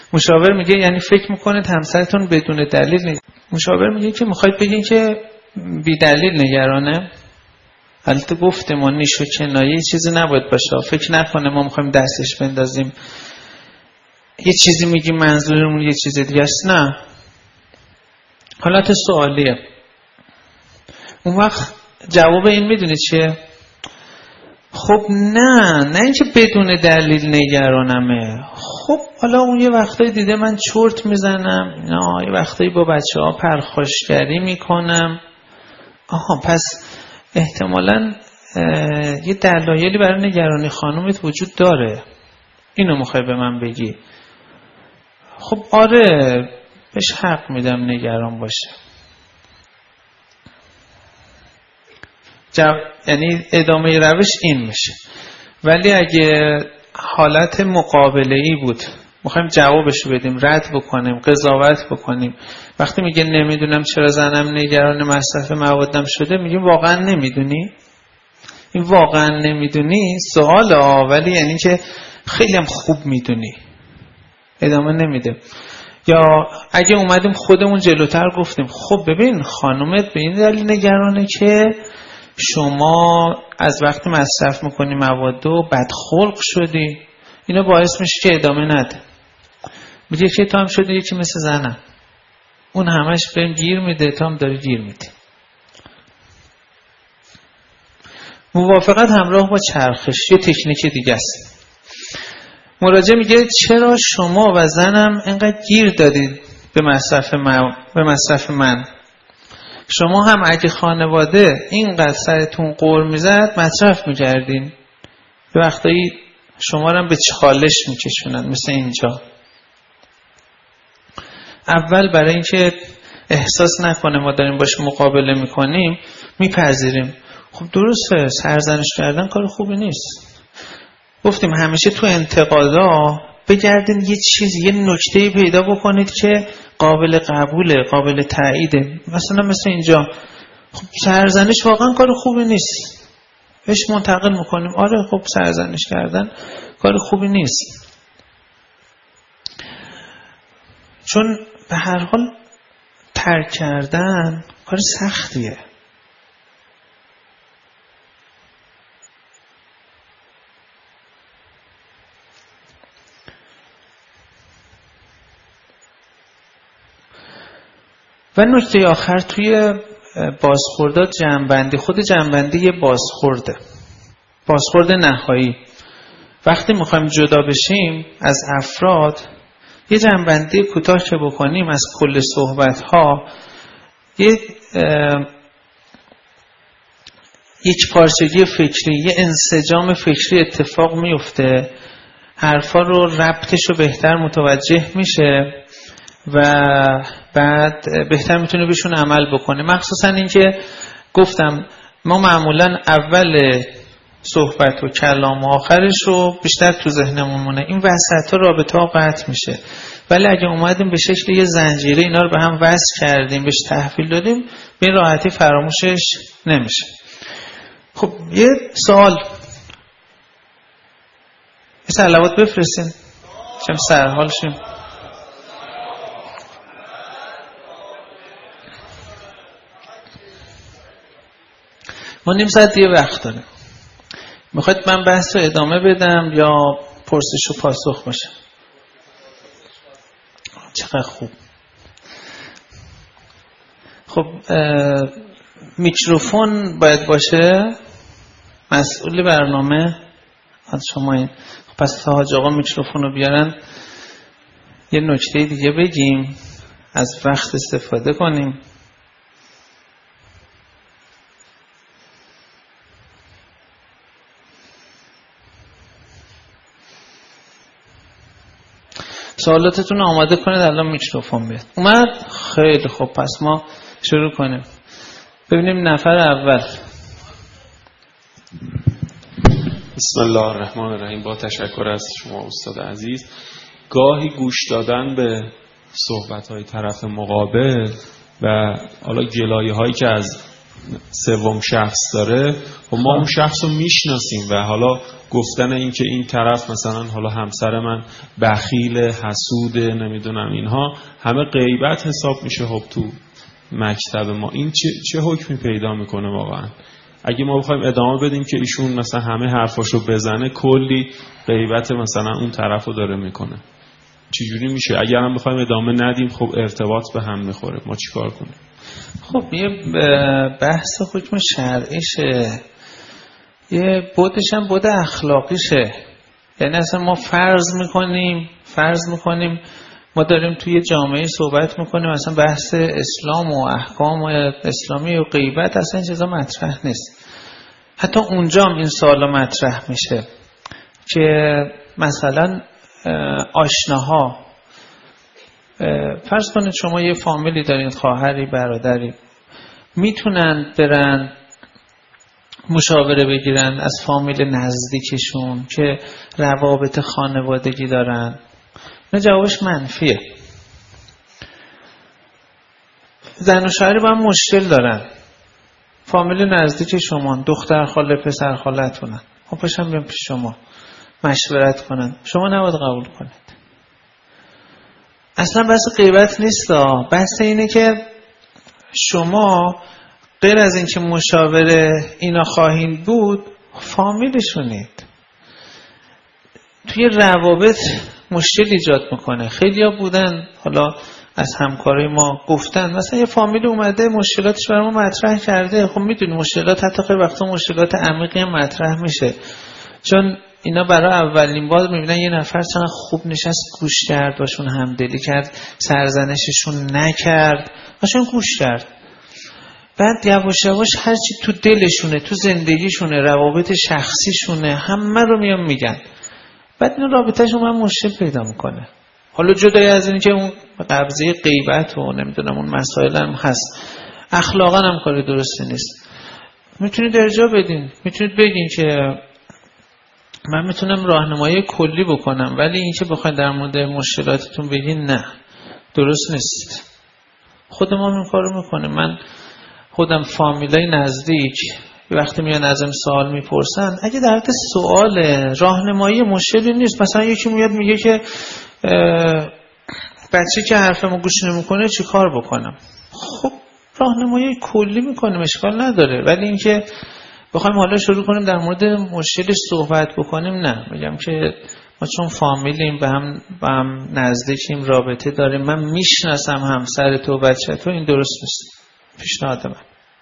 مشاور میگه یعنی فکر میکنه همسرتون بدون دلیل نگ... مشاور میگه که میخواید بگین که بی دلیل نگرانه. البته گفته ما نیش و کنایه چیزی نباید باشه، فکر نکنه ما میخوایم دستش بندازیم یه چیزی میگیم منظورمون یه چیز دیگه است. نه، حالت سوالیه. اون وقت جواب این میدونی چیه؟ خب نه نه اینکه بدون دلیل نگرانمه. خب حالا اون یه وقتایی دیده من چرت میزنم، نه یه وقتایی با بچه ها پرخاشگری میکنم. آها، پس احتمالاً یه دلایلی برای نگرانی خانومت وجود داره، اینو میخوای به من بگی. خب آره، بهش حق میدم نگران باشه. جو... یعنی ادامه روش این میشه. ولی اگه حالت مقابله‌ای بود، میخوایم جوابشو بدیم، رد بکنیم، قضاوت بکنیم، وقتی میگه نمیدونم چرا زنم نگران مصرف موادم شده، میگیم واقعا نمیدونی؟ این واقعا نمیدونی سوال ها، ولی یعنی که خیلی هم خوب میدونی. ادامه نمیده. یا اگه اومدیم خودمون جلوتر گفتیم خب ببین خانومت به این دلیل نگرانه که شما از وقتی مصرف میکنی موادو بدخلق شدی، اینا باعث میشه که ادامه نده. میگه که تو هم شده یکی مثل زنم، اون همش بهم گیر میده، تو هم داری گیر میدی. موافقت همراه با چرخش یه تکنیک دیگه است. مراجع میگه چرا شما و زنم اینقدر گیر دادید به مصرف من به مصرف من؟ شما هم اگه خانواده اینقدر سرتون قور میزد مصرف میکردین. به وقتایی شما رو هم به چالش میکشونن مثل اینجا. اول برای اینکه احساس نکنه ما داریم باش مقابله میکنیم میپذیریم. خب درسته، سرزنش کردن کار خوبی نیست. گفتیم همیشه تو انتقادا بگردین یه چیز، یه نکته‌ای پیدا بکنید که قابل قبوله، قابل تاییده. مثلا مثل اینجا، خب سرزنش واقعا کار خوبی نیست، بهش منتقل میکنیم آره خب سرزنش کردن کار خوبی نیست، چون به هر حال ترک کردن کار سختیه. و نکته آخر توی بازخوردات جمع‌بندی، خود جمع‌بندی یه بازخورده، بازخورد نهایی. وقتی میخوایم جدا بشیم از افراد، یه جمع‌بندی کوتاه که بکنیم از کل صحبت‌ها، یه یک پارچگی فکری، یه انسجام فکری اتفاق میفته، حرفا رو ربطش رو بهتر متوجه میشه و بعد بهتر میتونه بهشون عمل بکنه. مخصوصا اینکه گفتم ما معمولا اول صحبت و کلام و آخرش رو بیشتر تو ذهنمون مونه، این وسط ها رابطه ها قطع میشه. ولی اگه اومدیم به شکل یه زنجیره اینا رو به هم وصل کردیم، بهش تحویل دادیم، به این راحتی فراموشش نمیشه. خب یه سوال، یه صلوات بفرستین چم سرحال شیم. ما نیم ساعت دیگه وقت داریم. میخواید من بحث رو ادامه بدم یا پرسش و پاسخ باشه؟ چقدر خوب. خب میکروفون باید باشه، مسئول برنامه از شما این. خب پس تا حاج آقا میکروفون رو بیارن یه نکته دیگه بگیم، از وقت استفاده کنیم. سوالاتتون آماده کنید، الان میکروفون بیاد. اومد؟ خیلی خوب، پس ما شروع کنیم. ببینیم نفر اول. بسم الله الرحمن الرحیم. با تشکر از شما استاد عزیز. گاهی گوش دادن به صحبت‌های طرف مقابل و حالا گلایه‌هایی که از سوم شخص داره و ما اون شخص رو میشناسیم و حالا گفتن این که این طرف مثلا حالا همسر من بخیل، حسود، نمیدونم اینها همه غیبت حساب میشه. خب تو مکتب ما این چه, چه حکمی پیدا میکنه واقعا؟ اگه ما بخوایم ادامه بدیم که ایشون مثلا همه حرفاشو بزنه کلی غیبت مثلا اون طرفو داره میکنه، چجوری میشه؟ اگر هم بخوایم ادامه ندیم خب ارتباط به هم میخوره، ما چیکار کنیم؟ خب یه بحث حکم شرعیشه، یه بودش هم بود اخلاقیشه. یعنی اصلا ما فرض میکنیم فرض میکنیم ما داریم توی جامعه صحبت میکنیم مثلا بحث اسلام و احکام اسلامی و غیبت، اصلا این چیزا مطرح نیست. حتی اونجا هم این سوالا مطرح میشه که مثلا آشناها، فرض کنید شما یه فامیلی دارین، خواهری، برادری، میتونن برن مشاوره بگیرن از فامیل نزدیکشون که روابط خانوادگی دارن؟ نه، جوابش منفیه. زن و شوهری با هم مشکل دارن، فامیل نزدیک شما، دختر خاله پسر خالتونن، خب پاشن بیان پیش شما مشورت کنن، شما نباید قبول کنید. اصلا بحث غیبت نیست، بحث اینه که شما غیر از اینکه مشاوره اینا خواهید بود، فامیلشونید. توی روابط مشکل ایجاد میکنه. خیلی ها بودن حالا از همکارای ما گفتن مثلا یه فامیل اومده مشکلاتش برای ما مطرح کرده. خب میدونی مشکلات حتی خیلی وقتا مشکلات عمیقی هم مطرح میشه، چون اینا برای اولین بار میبینن یه نفر چقدر خوب نشست گوش کرد، باشون همدلی کرد، سرزنششون نکرد، باشون گوش کرد. بعد یواش یواش هرچی تو دلشونه، تو زندگیشونه، روابط شخصیشونه، همه رو میان میگن. بعد این رابطه‌شون هم مشکل پیدا میکنه. حالا جدای از این که اون قبضه غیبت و نمیدونم اون مسائل هم هست، اخلاقا هم کاری درستی نیست. میتونید ارجاع بدین، میتونید بگین که من میتونم راهنمایی کلی بکنم، ولی این که بخواید در مورد مشکلاتتون بگین نه، درست نیست. خود ما این کارو میکنه. من خودم فامیلای نزدیک وقتی میان ازم سوال میپرسن، اگه در حد سوال راهنمایی مشکلی نیست، مثلا یکی میاد میگه که بچه که حرفمو گوش نمیکنه چی کار بکنم، خب راهنمایی کلی میکنیم، اشکال نداره. ولی اینکه بخوایم حالا شروع کنیم در مورد مشکلش صحبت بکنیم، نه. میگم که ما چون فامیلیم، به هم با هم نزدیکیم، رابطه داریم، من میشناسم همسر تو و بچه تو، این درست نیست. پیشنهاد من.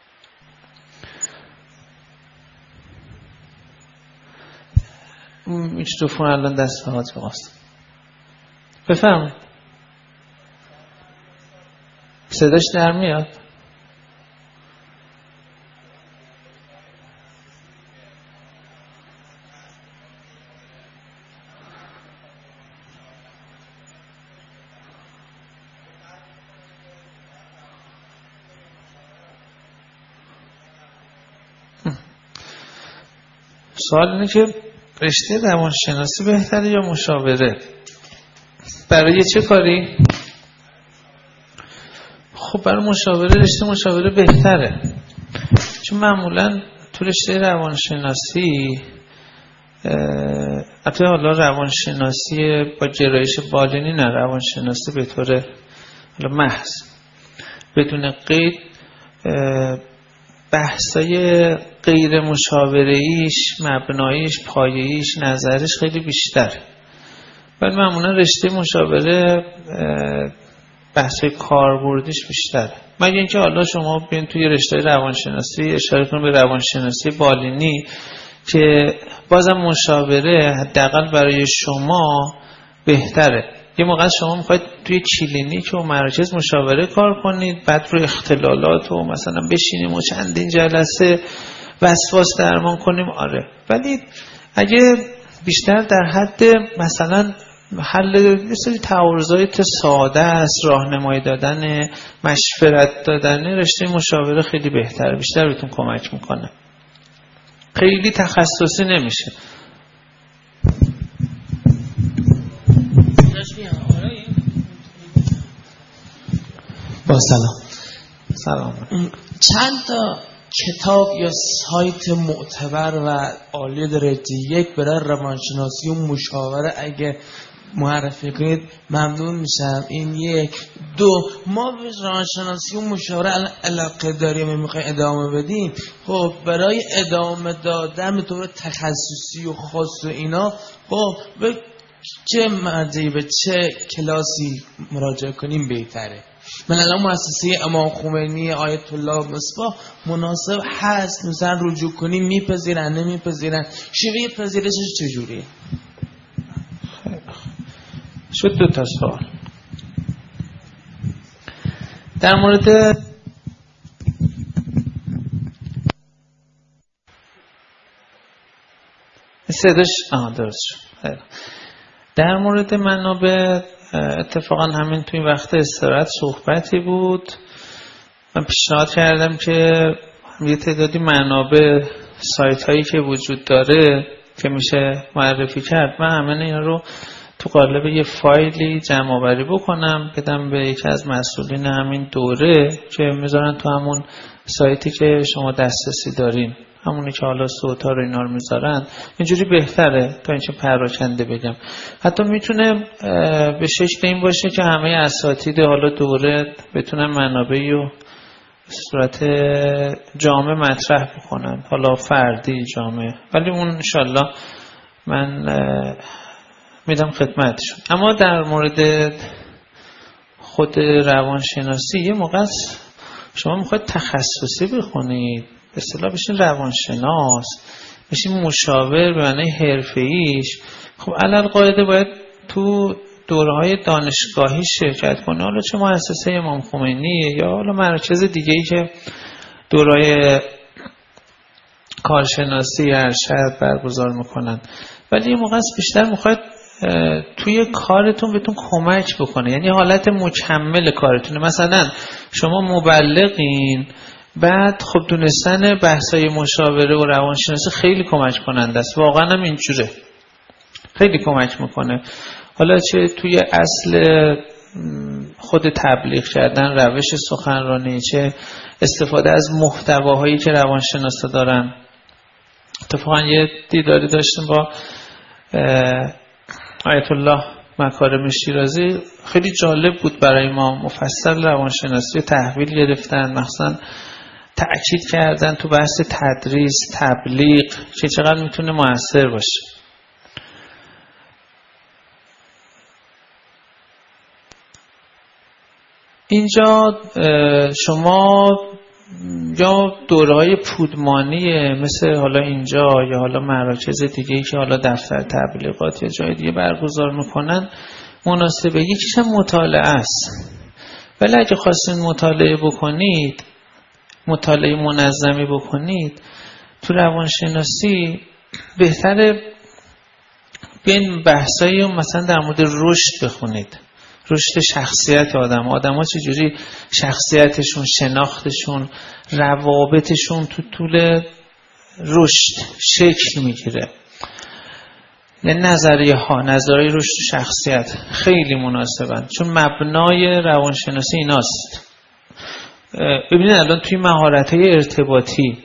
میکروفون الان دست حاج آقاست. بفرمایید. صداش در میاد؟ سوال اینه که رشته روانشناسی بهتره یا مشاوره؟ برای چه کاری؟ خب برای مشاوره، رشته مشاوره بهتره، چون معمولا تو رشته روانشناسی البته حالا روانشناسی با گرایش بالینی نه، روانشناسی به طور حالا محض بدون قید بحثای غیر مشاوره‌ایش، مبناییش، پایه‌ایش، نظرش خیلی بیشتر. ولی معمولا رشته مشاوره بحثای کاربردیش بیشتره. مگه اینکه حالا شما بیاین توی رشته روانشناسی اشاره کنید به روانشناسی بالینی که بازم مشاوره حداقل برای شما بهتره. یه موقع شما میخواید توی کلینیک و مراکز مشاوره کار کنید، بعد روی اختلالات و مثلا بشینیم و چندین جلسه وسواس درمان کنیم، آره. ولی اگه بیشتر در حد مثلا حل یه سری تعارضات ساده است، راهنمایی دادن، مشورت دادن، رشته مشاوره خیلی بهتره، بیشتر بهتون کمک میکنه، خیلی تخصصی نمیشه. با سلام. سلام. چند تا کتاب یا سایت معتبر و عالی درجه یک برای روانشناسی و مشاوره اگه معرفی کنید ممنون میشم. این یک. دو، ما به روانشناسی و مشاوره علاقه داریم و میخوایم ادامه بدیم، خب برای ادامه دادن به طور تخصصی و خاص و اینا خب به چه مرجعی به چه کلاسی مراجعه کنیم بهتره؟ من الان مؤسسه امام خمینی آیت الله مصباح مناسب هست مثلا رجوع کنیم میپذیرن نمیپذیرن؟ شیوه پذیرشش چجوریه؟ شد دو تا سوال در مورد صداش آها درست شد. در مورد منابع اتفاقا همین توی وقت استراحت صحبتی بود. من پیشنهاد کردم که یه تعدادی منابع سایت هایی که وجود داره که میشه معرفی کرد من همه اینا رو تو قالب یه فایلی جمع آوری بکنم بدم به یکی از مسئولین همین دوره که میذارن تو همون سایتی که شما دسترسی دارین، همونی که حالا صوتا رو اینا رو میذارن. اینجوری بهتره تا اینکه پراکنده بگم. حتی میتونه به شکل این باشه که همه اساتید حالا دوره بتونن منابعی و صورت جامع مطرح بکنن، حالا فردی جامع، ولی اون انشالله من میدم خدمتشون. اما در مورد خود روانشناسی یه موقع شما میخواید تخصصی بخونید، به اصطلاح بشین روانشناس، بشین مشاور به معنی حرفه‌ایش، خب علل قاعده باید تو دوره‌های دانشگاهی شرکت کنه، حالا چه مؤسسه امام خمینی یا حالا مرکز دیگه‌ای که دوره‌های کارشناسی ارشد برگزار میکنن. ولی یه موقع بیشتر میخواید توی کارتون بهتون کمک بکنه، یعنی حالت مکمل کارتونه. مثلا شما مبلغین، بعد خب دونستن بحثای مشاوره و روانشناسی خیلی کمک کننده است، واقعا هم اینجوره، خیلی کمک میکنه. حالا چه توی اصل خود تبلیغ کردن، روش سخنرانی، چه استفاده از محتواهایی که روانشناسا دارن. اتفاقا یه دیداری داشتیم با آیت الله مکارم شیرازی، خیلی جالب بود برای ما. مفصل روانشناسی تحویل گرفتن، مثلا تأکید کردن تو بحث تدریس، تبلیغ که چقدر میتونه مؤثر باشه. اینجا شما یا دوره‌های پودمانیه مثل حالا اینجا یا حالا مراکز دیگه‌ای که حالا دفتر تبلیغات یا جای دیگه برگزار میکنن مناسبه. یکیش هم مطالعه است، ولی اگه خواستین مطالعه بکنید، مطالعه منظمی بکنید تو روانشناسی، بهتره بین بحثایی مثلا در مورد رشد بخونید، رشد شخصیت آدم، آدم ها چجوری شخصیتشون، شناختشون، روابطشون تو طول رشد شکل میگیره. یعنی نظریه ها، نظریه رشد شخصیت خیلی مناسبن، چون مبنای روانشناسی ایناست. ببینید الان توی مهارت‌های ارتباطی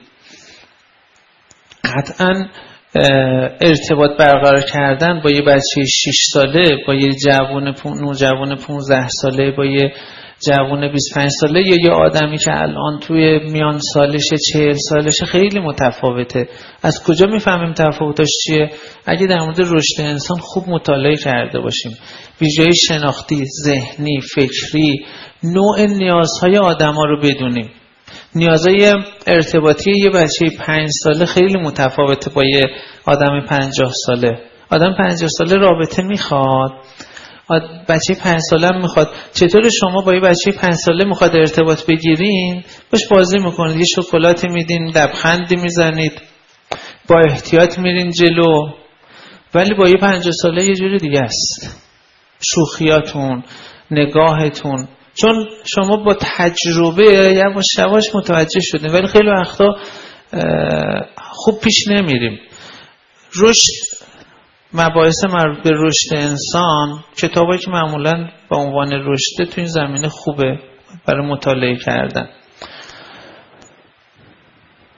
قطعاً ارتباط برقرار کردن با یه بچه شش ساله، با یه جوان نوجوان پانزده ساله، با یه جوان بیست و پنج ساله یا یه آدمی که الان توی میان سالشه، چهل سالشه، خیلی متفاوته. از کجا میفهمیم تفاوتاش چیه؟ اگه در مورد رشد انسان خوب مطالعه کرده باشیم، ویژگی شناختی، ذهنی، فکری، نوع نیازهای آدما رو بدونیم. نیازهای ارتباطی یه بچه پنج ساله خیلی متفاوته با یه آدم پنجاه ساله. آدم پنجاه ساله رابطه میخواد، بچه پنج ساله هم میخواد. چطور شما با یه بچه پنج ساله میخواد ارتباط بگیرین؟ باش بازی میکنید، یه شکلاتی میدین، لبخندی میزنید، با احتیاط میرین جلو. ولی با یه پنجاه ساله یه جوری دیگه است شوخیاتون، نگاهتون، چون شما با تجربه یواش یواش متوجه شدین، ولی خیلی وقتا خوب پیش نمیریم. رشد، مباحث مربوط به رشد انسان، کتابایی که معمولا با عنوان رشد تو این زمینه خوبه برای مطالعه کردن.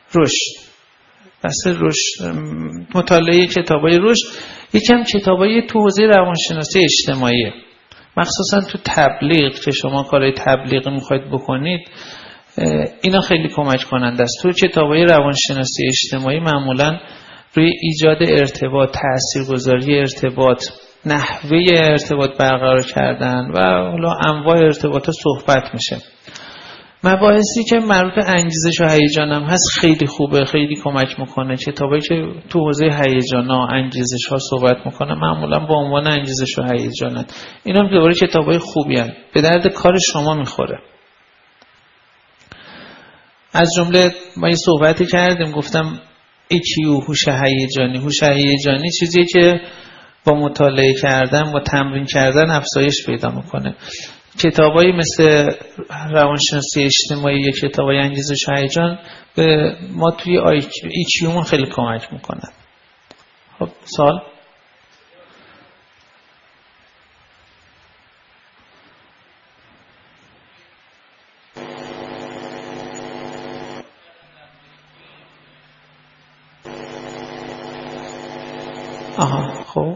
رشد، بحث رشد، مطالعه کتابای رشد، یکم کتابای تو حوزه روانشناسی اجتماعی، مخصوصا تو تبلیغ که شما کارهای تبلیغی میخواید بکنید، اینا خیلی کمک کننده است. تو کتابای روانشناسی اجتماعی معمولا روی ایجاد ارتباط، تاثیرگذاری ارتباط، نحوه ارتباط برقرار کردن و حالا انواع ارتباطات صحبت میشه. مباحثی که مربوط به انگیزش و هیجان هم هست خیلی خوبه، خیلی کمک میکنه. کتابایی که تو حوزه هیجانا، انگیزش ها صحبت میکنه معمولا با عنوان انگیزش و هیجانن. اینا هم دوباره کتابای خوبی هستند، به درد کار شما میخوره. از جمله ما یه صحبتی کردیم، گفتم ای کیو، هوش هیجانی. هوش هیجانی چیزیه که با مطالعه کردن، با تمرین کردن افزایش پیدا میکنه. کتابایی مثل روانشناسی اجتماعی یا کتابای انگیزش و هیجان به ما توی ای کیو خیلی کمک میکنن. خب سوال؟ آها خب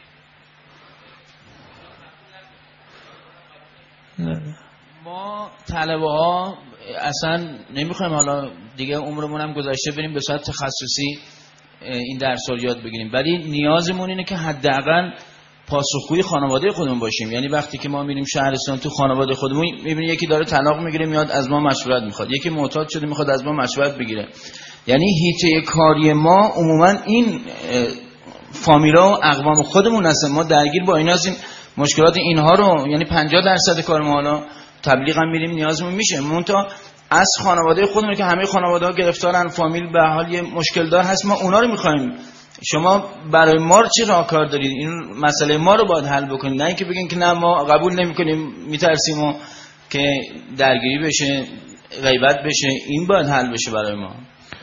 ما طلبه ها اصلا نمیخوایم حالا دیگه عمرمون هم گذشته بریم به صورت تخصصی این درس رو یاد بگیریم، ولی نیازمون اینه که حداقل پاسخگوی خانواده خودمون باشیم. یعنی وقتی که ما میریم شهرستان تو خانواده خودمون میبینیم یکی داره طلاق میگیره میاد از ما مشورت میخواد، یکی معتاد شده میخواد از ما مشورت بگیره. یعنی هیته کاری ما عموما این فامیلا و اقوام خودمون هستن. ما درگیر با اینا هستیم، مشکلات اینها رو، یعنی پنجاه درصد کار ما حالا تبلیغ هم میریم نیازمون میشه، منتها از خانواده خودمون که همه خانواده ها گرفتارن، فامیل به حال یه مشکل دار هست، ما اونا رو میخوایم. شما برای ما چه راهکار دارید؟ این مسئله ما رو باید حل بکنید، نه اینکه بگین که نه ما قبول نمیکنیم، میترسیم و که درگیری بشه، غیبت بشه. این باید حل بشه برای ما.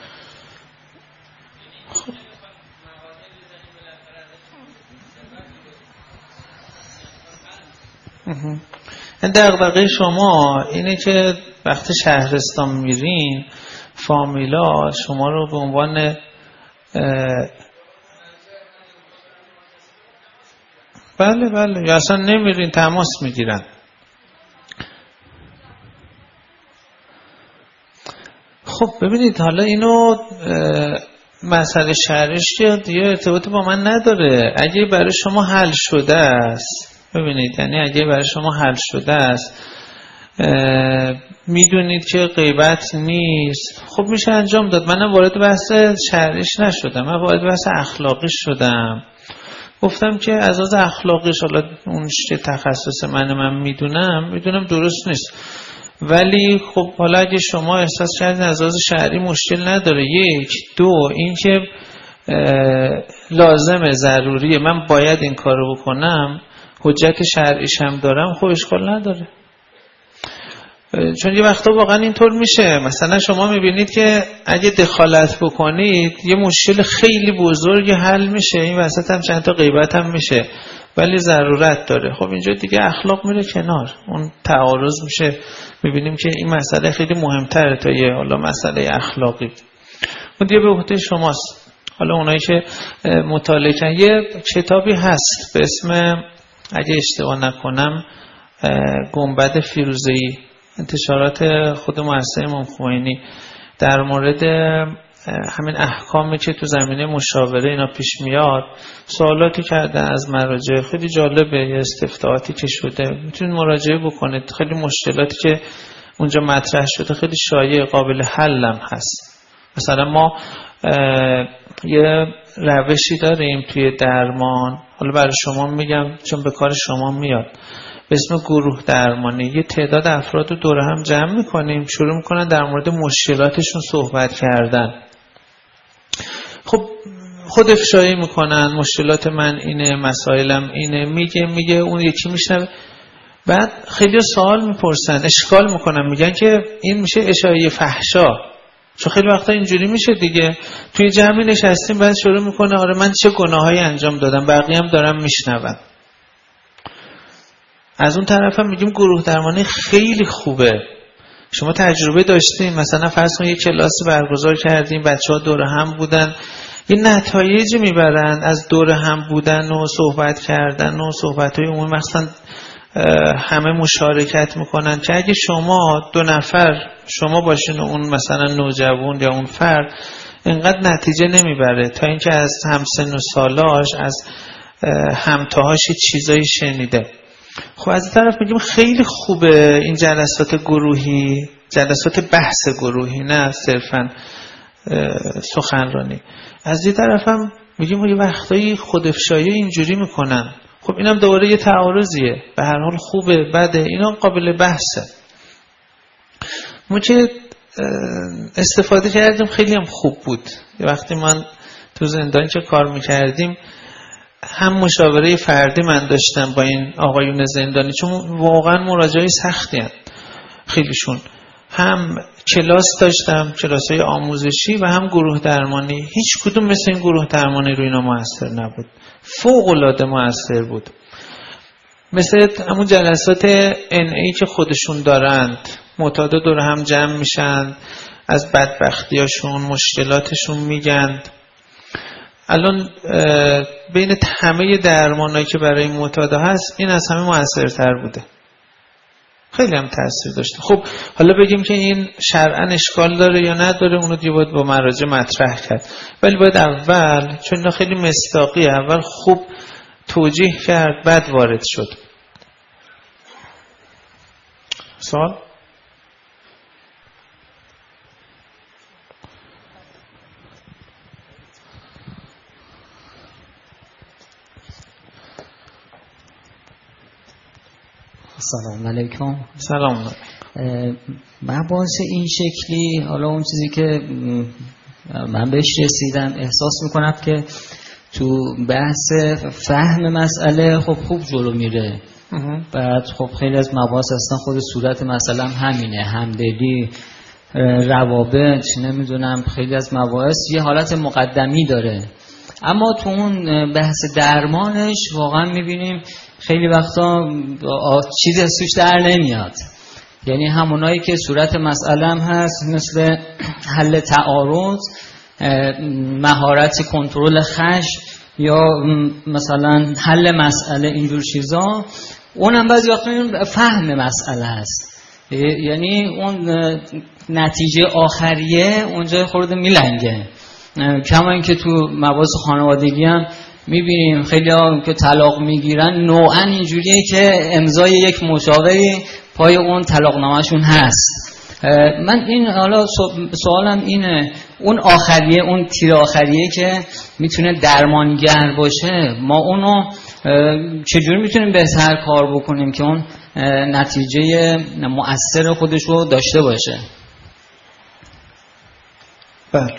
دغدغه شما اینه که وقتی شهرستان میرین فامیلا شما رو به عنوان بله بله یا اصلا نمیرین تماس میگیرن. خب ببینید حالا اینو مسئله شهرش که دیگه ارتباطی با من نداره. اگه برای شما حل شده است، ببینید یعنی اگه برای شما حل شده است، میدونید که غیبت نیست، خب میشه انجام داد. منم وارد بحث شرعیش نشدم، من وارد بحث اخلاقی شدم. گفتم که از از اخلاقیش، حالا اون چه تخصص من من میدونم میدونم درست نیست، ولی خب حالا اگه شما احساس کردین از از شرعی مشکل نداره، یک دو این که لازمه، ضروریه، من باید این کارو بکنم، حجت شرعیش هم دارم، خب اشکال نداره. چون یه وقتا واقعا اینطور میشه، مثلا شما میبینید که اگه دخالت بکنید یه مشکل خیلی بزرگی حل میشه، این وسط هم چند تا غیبت هم میشه، ولی ضرورت داره. خب اینجا دیگه اخلاق میره کنار، اون تعارض میشه، میبینیم که این مسئله خیلی مهمتره تا یه حالا مسئله اخلاقی. اون دیگه به عهده شماست. حالا اونایی که مطالعه کردن، یه کتابی هست به اسم، اگه اشتباه نکنم، گنبد فیروزه‌ای، انتشارات خود مؤسسه امام خمینی، در مورد همین احکامی که تو زمینه مشاوره اینا پیش میاد، سوالاتی کردن از مراجع، خیلی جالبه، یه استفتاءاتی که شده، میتونید مراجعه بکنید. خیلی مشکلاتی که اونجا مطرح شده خیلی شایع، قابل حل هم هست. مثلا ما یه روشی داریم توی درمان، حالا برای شما میگم چون به کار شما میاد، به اسم گروه درمانی. یه تعداد افراد رو دور هم جمع میکنیم، شروع میکنن در مورد مشکلاتشون صحبت کردن. خب خود افشایی میکنن، مشکلات من اینه، مسائلم اینه، میگه میگه اون یکی میشنوه. بعد خیلی سوال میپرسن، اشکال میکنن، میگن که این میشه اشاعه فحشا. چون خیلی وقتا اینجوری میشه دیگه، توی جمعی نشستیم بعد شروع میکنه آره من چه گناهایی انجام دادم، بقیه هم دارم میشنون. از اون طرف هم میگیم گروه درمانی خیلی خوبه، شما تجربه داشتین، مثلا فرض کنید یک کلاسی برگزار کردیم، بچه‌ها دور هم بودن، یه نتایجی میبرن از دور هم بودن و صحبت کردن و صحبت‌های عمومی، مثلا همه مشارکت میکنن که اگه شما دو نفر شما باشین و اون مثلا نوجوان یا اون فرد، اینقدر نتیجه نمیبره تا اینکه از همسن و سالاش، از همتاهاش چیزایی شنیده. خب از این طرف میگیم خیلی خوبه این جلسات گروهی، جلسات بحث گروهی، نه صرفا سخنرانی. از این طرف هم میگیم یه وقتایی خودافشایی اینجوری میکنن. خب اینم دوباره یه تعارضیه، به هر حال خوبه بده، اینا قابل بحثه. ما که استفاده کردیم خیلی هم خوب بود. یه وقتی من تو زندان که کار میکردیم، هم مشاوره فردی من داشتم با این آقایون زندانی، چون واقعا مراجعه سختی هست خیلیشون، هم کلاس داشتم، کلاس‌های آموزشی، و هم گروه درمانی. هیچ کدوم مثل این گروه درمانی روی اینا موثر نبود، فوق‌العاده موثر بود. مثل همون جلسات ان ای که خودشون دارند، معتادا دور هم جمع میشن، از بدبختیاشون، مشکلاتشون میگن. الان بین همه درمانایی که برای معتادا هست، این از همه موثرتر بوده، خیلی هم تاثیر داشته. خب حالا بگیم که این شرعاً اشکال داره یا نداره، اونو دیگه باید با مراجع مطرح کرد، ولی باید اول، چون اینا خیلی مصداقیه، اول خوب توجیه کرد، بعد وارد شد. سوال؟ سلام علیکم. سلام. مباحث این شکلی، حالا اون چیزی که من بهش رسیدم، احساس میکنم که تو بحث فهم مسئله خب خوب جلو میره. بعد خب خیلی از مباحث اصلا خود صورت مسئله هم همینه، همدلی، روابط، نمیدونم، خیلی از مباحث یه حالت مقدمی داره. اما تو اون بحث درمانش واقعا میبینیم خیلی وقتا چیزی از توش در نمیاد. یعنی همونایی که صورت مسئله هم هست، مثل حل تعارض، مهارت کنترل خشم، یا مثلا حل مسئله، اینجور چیزا، اونم بعضی وقتا فهم مسئله است. یعنی اون نتیجه آخریه اونجا خورده میلنگه. کما اینکه تو مباحث خانوادگی هم میبینیم خیلی ها که طلاق میگیرن نوعا اینجوریه که امضای یک مشاوری پای اون طلاقنامه‌شون هست. من این حالا سوالم اینه، اون آخریه، اون تیر آخریه که میتونه درمانگر باشه، ما اونو چجوری میتونیم بهتر کار بکنیم که اون نتیجه مؤثر خودش رو داشته باشه؟ بله.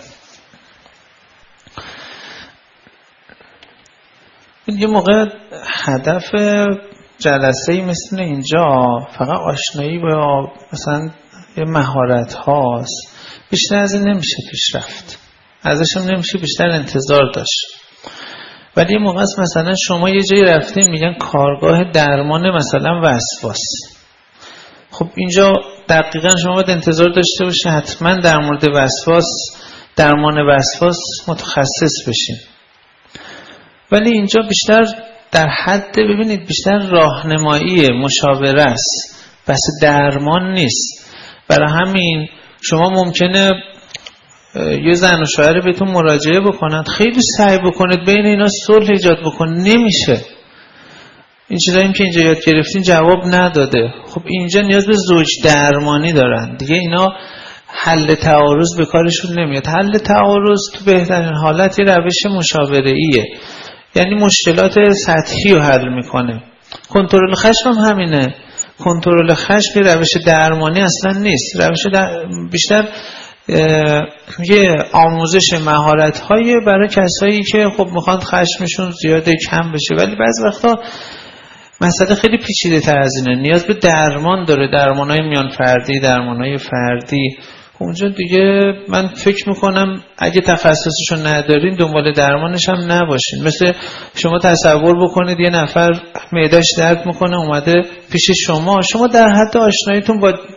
یه موقع هدف جلسه‌ای مثل اینجا فقط آشنایی با مثلا یه مهارت هاست، بیشتر از این نمیشه پیشرفت، ازش هم نمیشه بیشتر انتظار داشت. ولی یه موقع مثلا شما یه جایی رفتیم میگن کارگاه درمان مثلا وسواس، خب اینجا دقیقا شما باید انتظار داشته باشه حتما در مورد وسواس، درمان وسواس متخصص بشین. ولی اینجا بیشتر در حد، ببینید، بیشتر راهنمایی، مشاوره است، بس درمان نیست. برای همین شما ممکنه یه زن و شوهر بهتون مراجعه بکنند، خیلی سعی بکنید بین اینا صلح ایجاد بکنید، نمیشه. این چیزایی که اینجا یاد گرفتین جواب نداده. خب اینجا نیاز به زوج درمانی دارن دیگه، اینا حل تعارض به کارشون نمیاد. حل تعارض تو بهترین حالت یه روش مشاوره‌ایه، یعنی مشکلات سطحی رو حل میکنه. کنترل خشم هم همینه. کنترل خشم یه روش درمانی اصلا نیست، روش در... بیشتر یه آموزش مهارت‌های برای کسایی که خب میخوان خشمشون زیاده کم بشه. ولی بعض وقتا مسئله خیلی پیچیده تر از اینه، نیاز به درمان داره، درمان‌های میان فردی، درمان‌های فردی. اونجا دیگه من فکر میکنم اگه تخصصشو ندارین دنبال درمانش هم نباشین. مثل شما تصور بکنید یه نفر معده‌اش درد میکنه اومده پیش شما، شما در حد آشناییتون با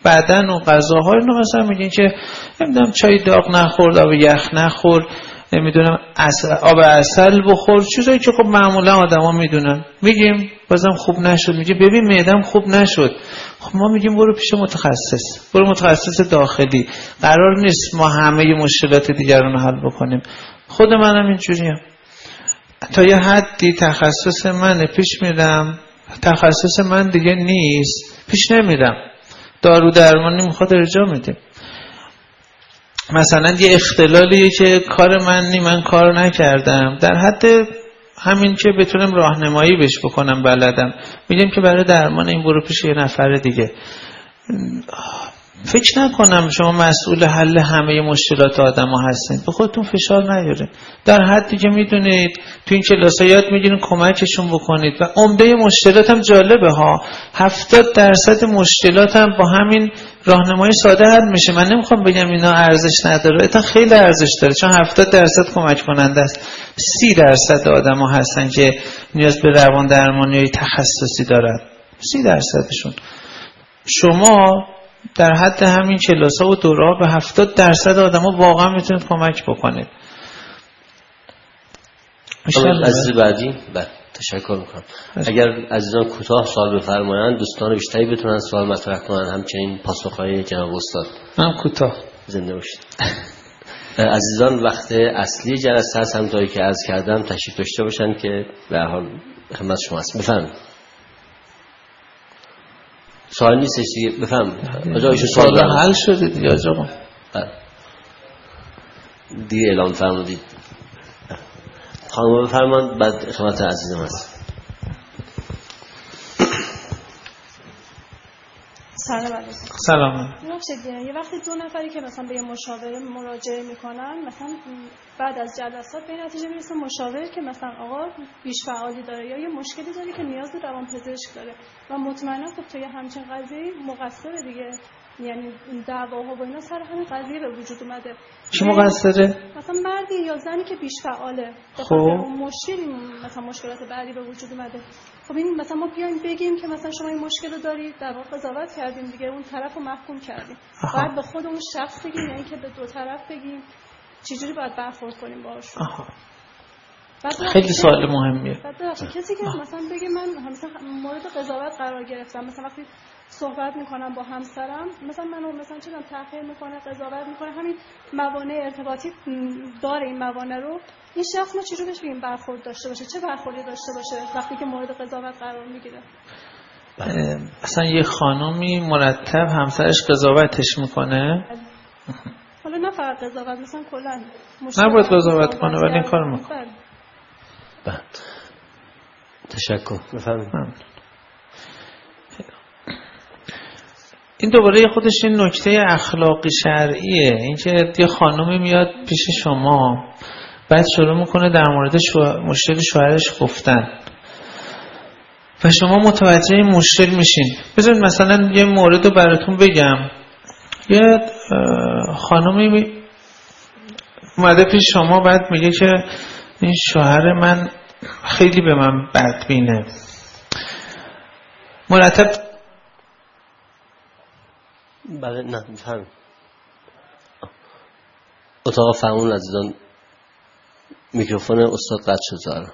بدن و غذاها رو مثلا میگین که نمیدونم چای داغ نخورد، آب یخ نخور، نمیدونم آب عسل بخور، چیزایی که خب معمولا آدما میدونن. میگیم بازم خوب نشد، میگه ببین معدم خوب نشد. خب ما میگیم برو پیش متخصص، برو متخصص داخلی. قرار نیست ما همه مشکلات دیگران رو حل بکنیم. خود منم اینجوریم، تا یه حدی تخصص منه، پیش میرم. تخصص من دیگه نیست، پیش نمیرم. دارو درمانی میخواد ارجاع میدیم. مثلا یه اختلالیه که کار من نی، من کار نکردم، در حد همین که بتونم راهنمایی بهش بکنم بلدم، میگم که برای درمان این برو پیش یه نفر دیگه. فکر نکنم شما مسئول حل همه مشکلات آدم ها هستید، به خودتون فشار نیارید. در حدی که میدونید تو این کلاس‌ها یاد میگیرین کمکشون بکنید. و عمده مشکلات هم جالبه ها، هفتاد درصد مشکلات هم با همین راهنمای ساده حل میشه. من نمیخوام بگم اینا ارزش نداره، اتفاقا خیلی ارزش داره، چون هفتاد درصد کمک کننده است. سی درصد آدم ها هستن که نیاز به روان درمانی های تخصصی دارن، سی درصدشون. شما در حد همین کلاس‌ها و دوره‌ها به هفتاد درصد آدم‌ها واقعا میتونید کمک بکنید. عزیز بعدی بله تشکر میکنم. اگر عزیزان کوتاه سوال بفرمایند دوستان بیشتری بتونن سوال مطرح کنن، همچنین پاسخ‌های جناب استاد. من کوتاه. زنده باشید. عزیزان وقت اصلی جلسه هست، همونطوری که عرض کردم تشریف داشته باشن که به هر حال خدمت شما هست. بفرمایید. سوال نیست دیگه، بفرمایید. آجا ایشون سوال حل شده دیگه آجا. دیگه اعلام فرمودید. خانم بفرمایید، بعد خدمت عزیزم هست. سلام علیکم. سلام. یه وقتی دو نفری که مثلا به یه مشاور مراجعه میکنن، مثلا بعد از جلسات به نتیجه میرسه مشاور که مثلا آقا بیش فعالی داره یا یه مشکلی داره که نیاز به روانپزشک داره و مطمئنا خب توی همچین قضیه مقصره دیگه، یعنی دعواها و اینا سر همین قضیه به وجود اومده. چی مقصره؟ مثلا مردی یا زنی که بیش فعاله، خب مشکلی مثلا مشکلات بعدی به وجود اومده. خب این مثلا ما بیایم بگیم که مثلا شما این مشکل رو دارید، در واقع قضاوت کردیم دیگه، اون طرف رو محکوم کردیم. بعد به خود اون شخص بگیم، یعنی که به دو طرف بگیم چجوری باید برخورد کنیم باهاش. خیلی سوال مهمیه. بعد کسی که مثلا بگه من مثلا مورد قضاوت قرار گرفتم، مثلا وقتی صحبت میکنم با همسرم، مثلا منو مثلا چیزام تحقیر میکنه، قضاوت میکنه، همین موانع ارتباطی داره، این موانع رو این شخص ما چجوری بهش بگیم برخورد داشته باشه، چه برخوردی داشته باشه وقتی که مورد قضاوت قرار میگیره؟ اصلا یه خانومی مرتب همسرش قضاوتش میکنه، حالا نه فقط قضاوت، مثلا کلا نباید قضاوت کنه ولی این کار میکنه. بله تشکر. بفرمایید. این دوباره خودش این نکته اخلاقی شرعیه، اینکه یه خانومی میاد پیش شما بعد شروع میکنه در مورد شو... مشکل شوهرش گفتن و شما متوجه این مشکل میشین. بذارید مثلا یه مورد رو براتون بگم. یه خانومی اومده پیش شما بعد میگه که این شوهر من خیلی به من بدبینه، مرتب بله نه بفرمایید. اتاق فرمون عزیزان میکروفون استاد قطع شد زاره.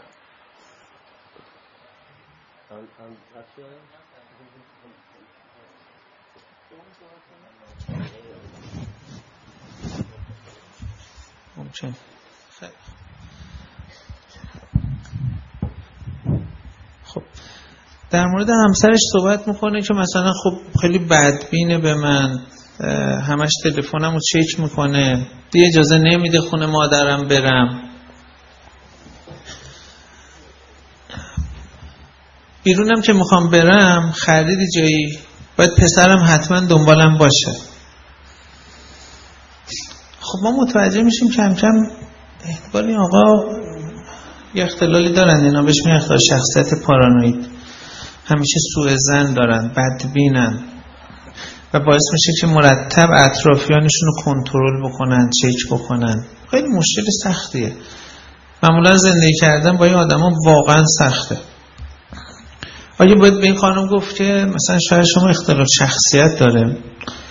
ممکن. خب در مورد همسرش صحبت میکنه که مثلا خب خیلی بدبینه به من، همش تلفنمو چک میکنه، دیگه اجازه نمیده خونه مادرم برم، بیرونم که میخوام برم خریدی جایی باید پسرم حتما دنبالم باشه. خب ما متوجه میشیم کم کم احتمال این آقا یه اختلالی دارن، اینا بهش میگن اختلال شخصیت پارانوید، همیشه سوء ظن دارن، بدبینن و باعث میشه که مرتب اطرافیانشون رو کنترل بکنن، چک بکنن. خیلی مشکل سختیه. معمولا زندگی کردن با این آدما واقعا سخته. آیا باید به این خانم گفت که مثلا شاید شما اختلال شخصیت داره،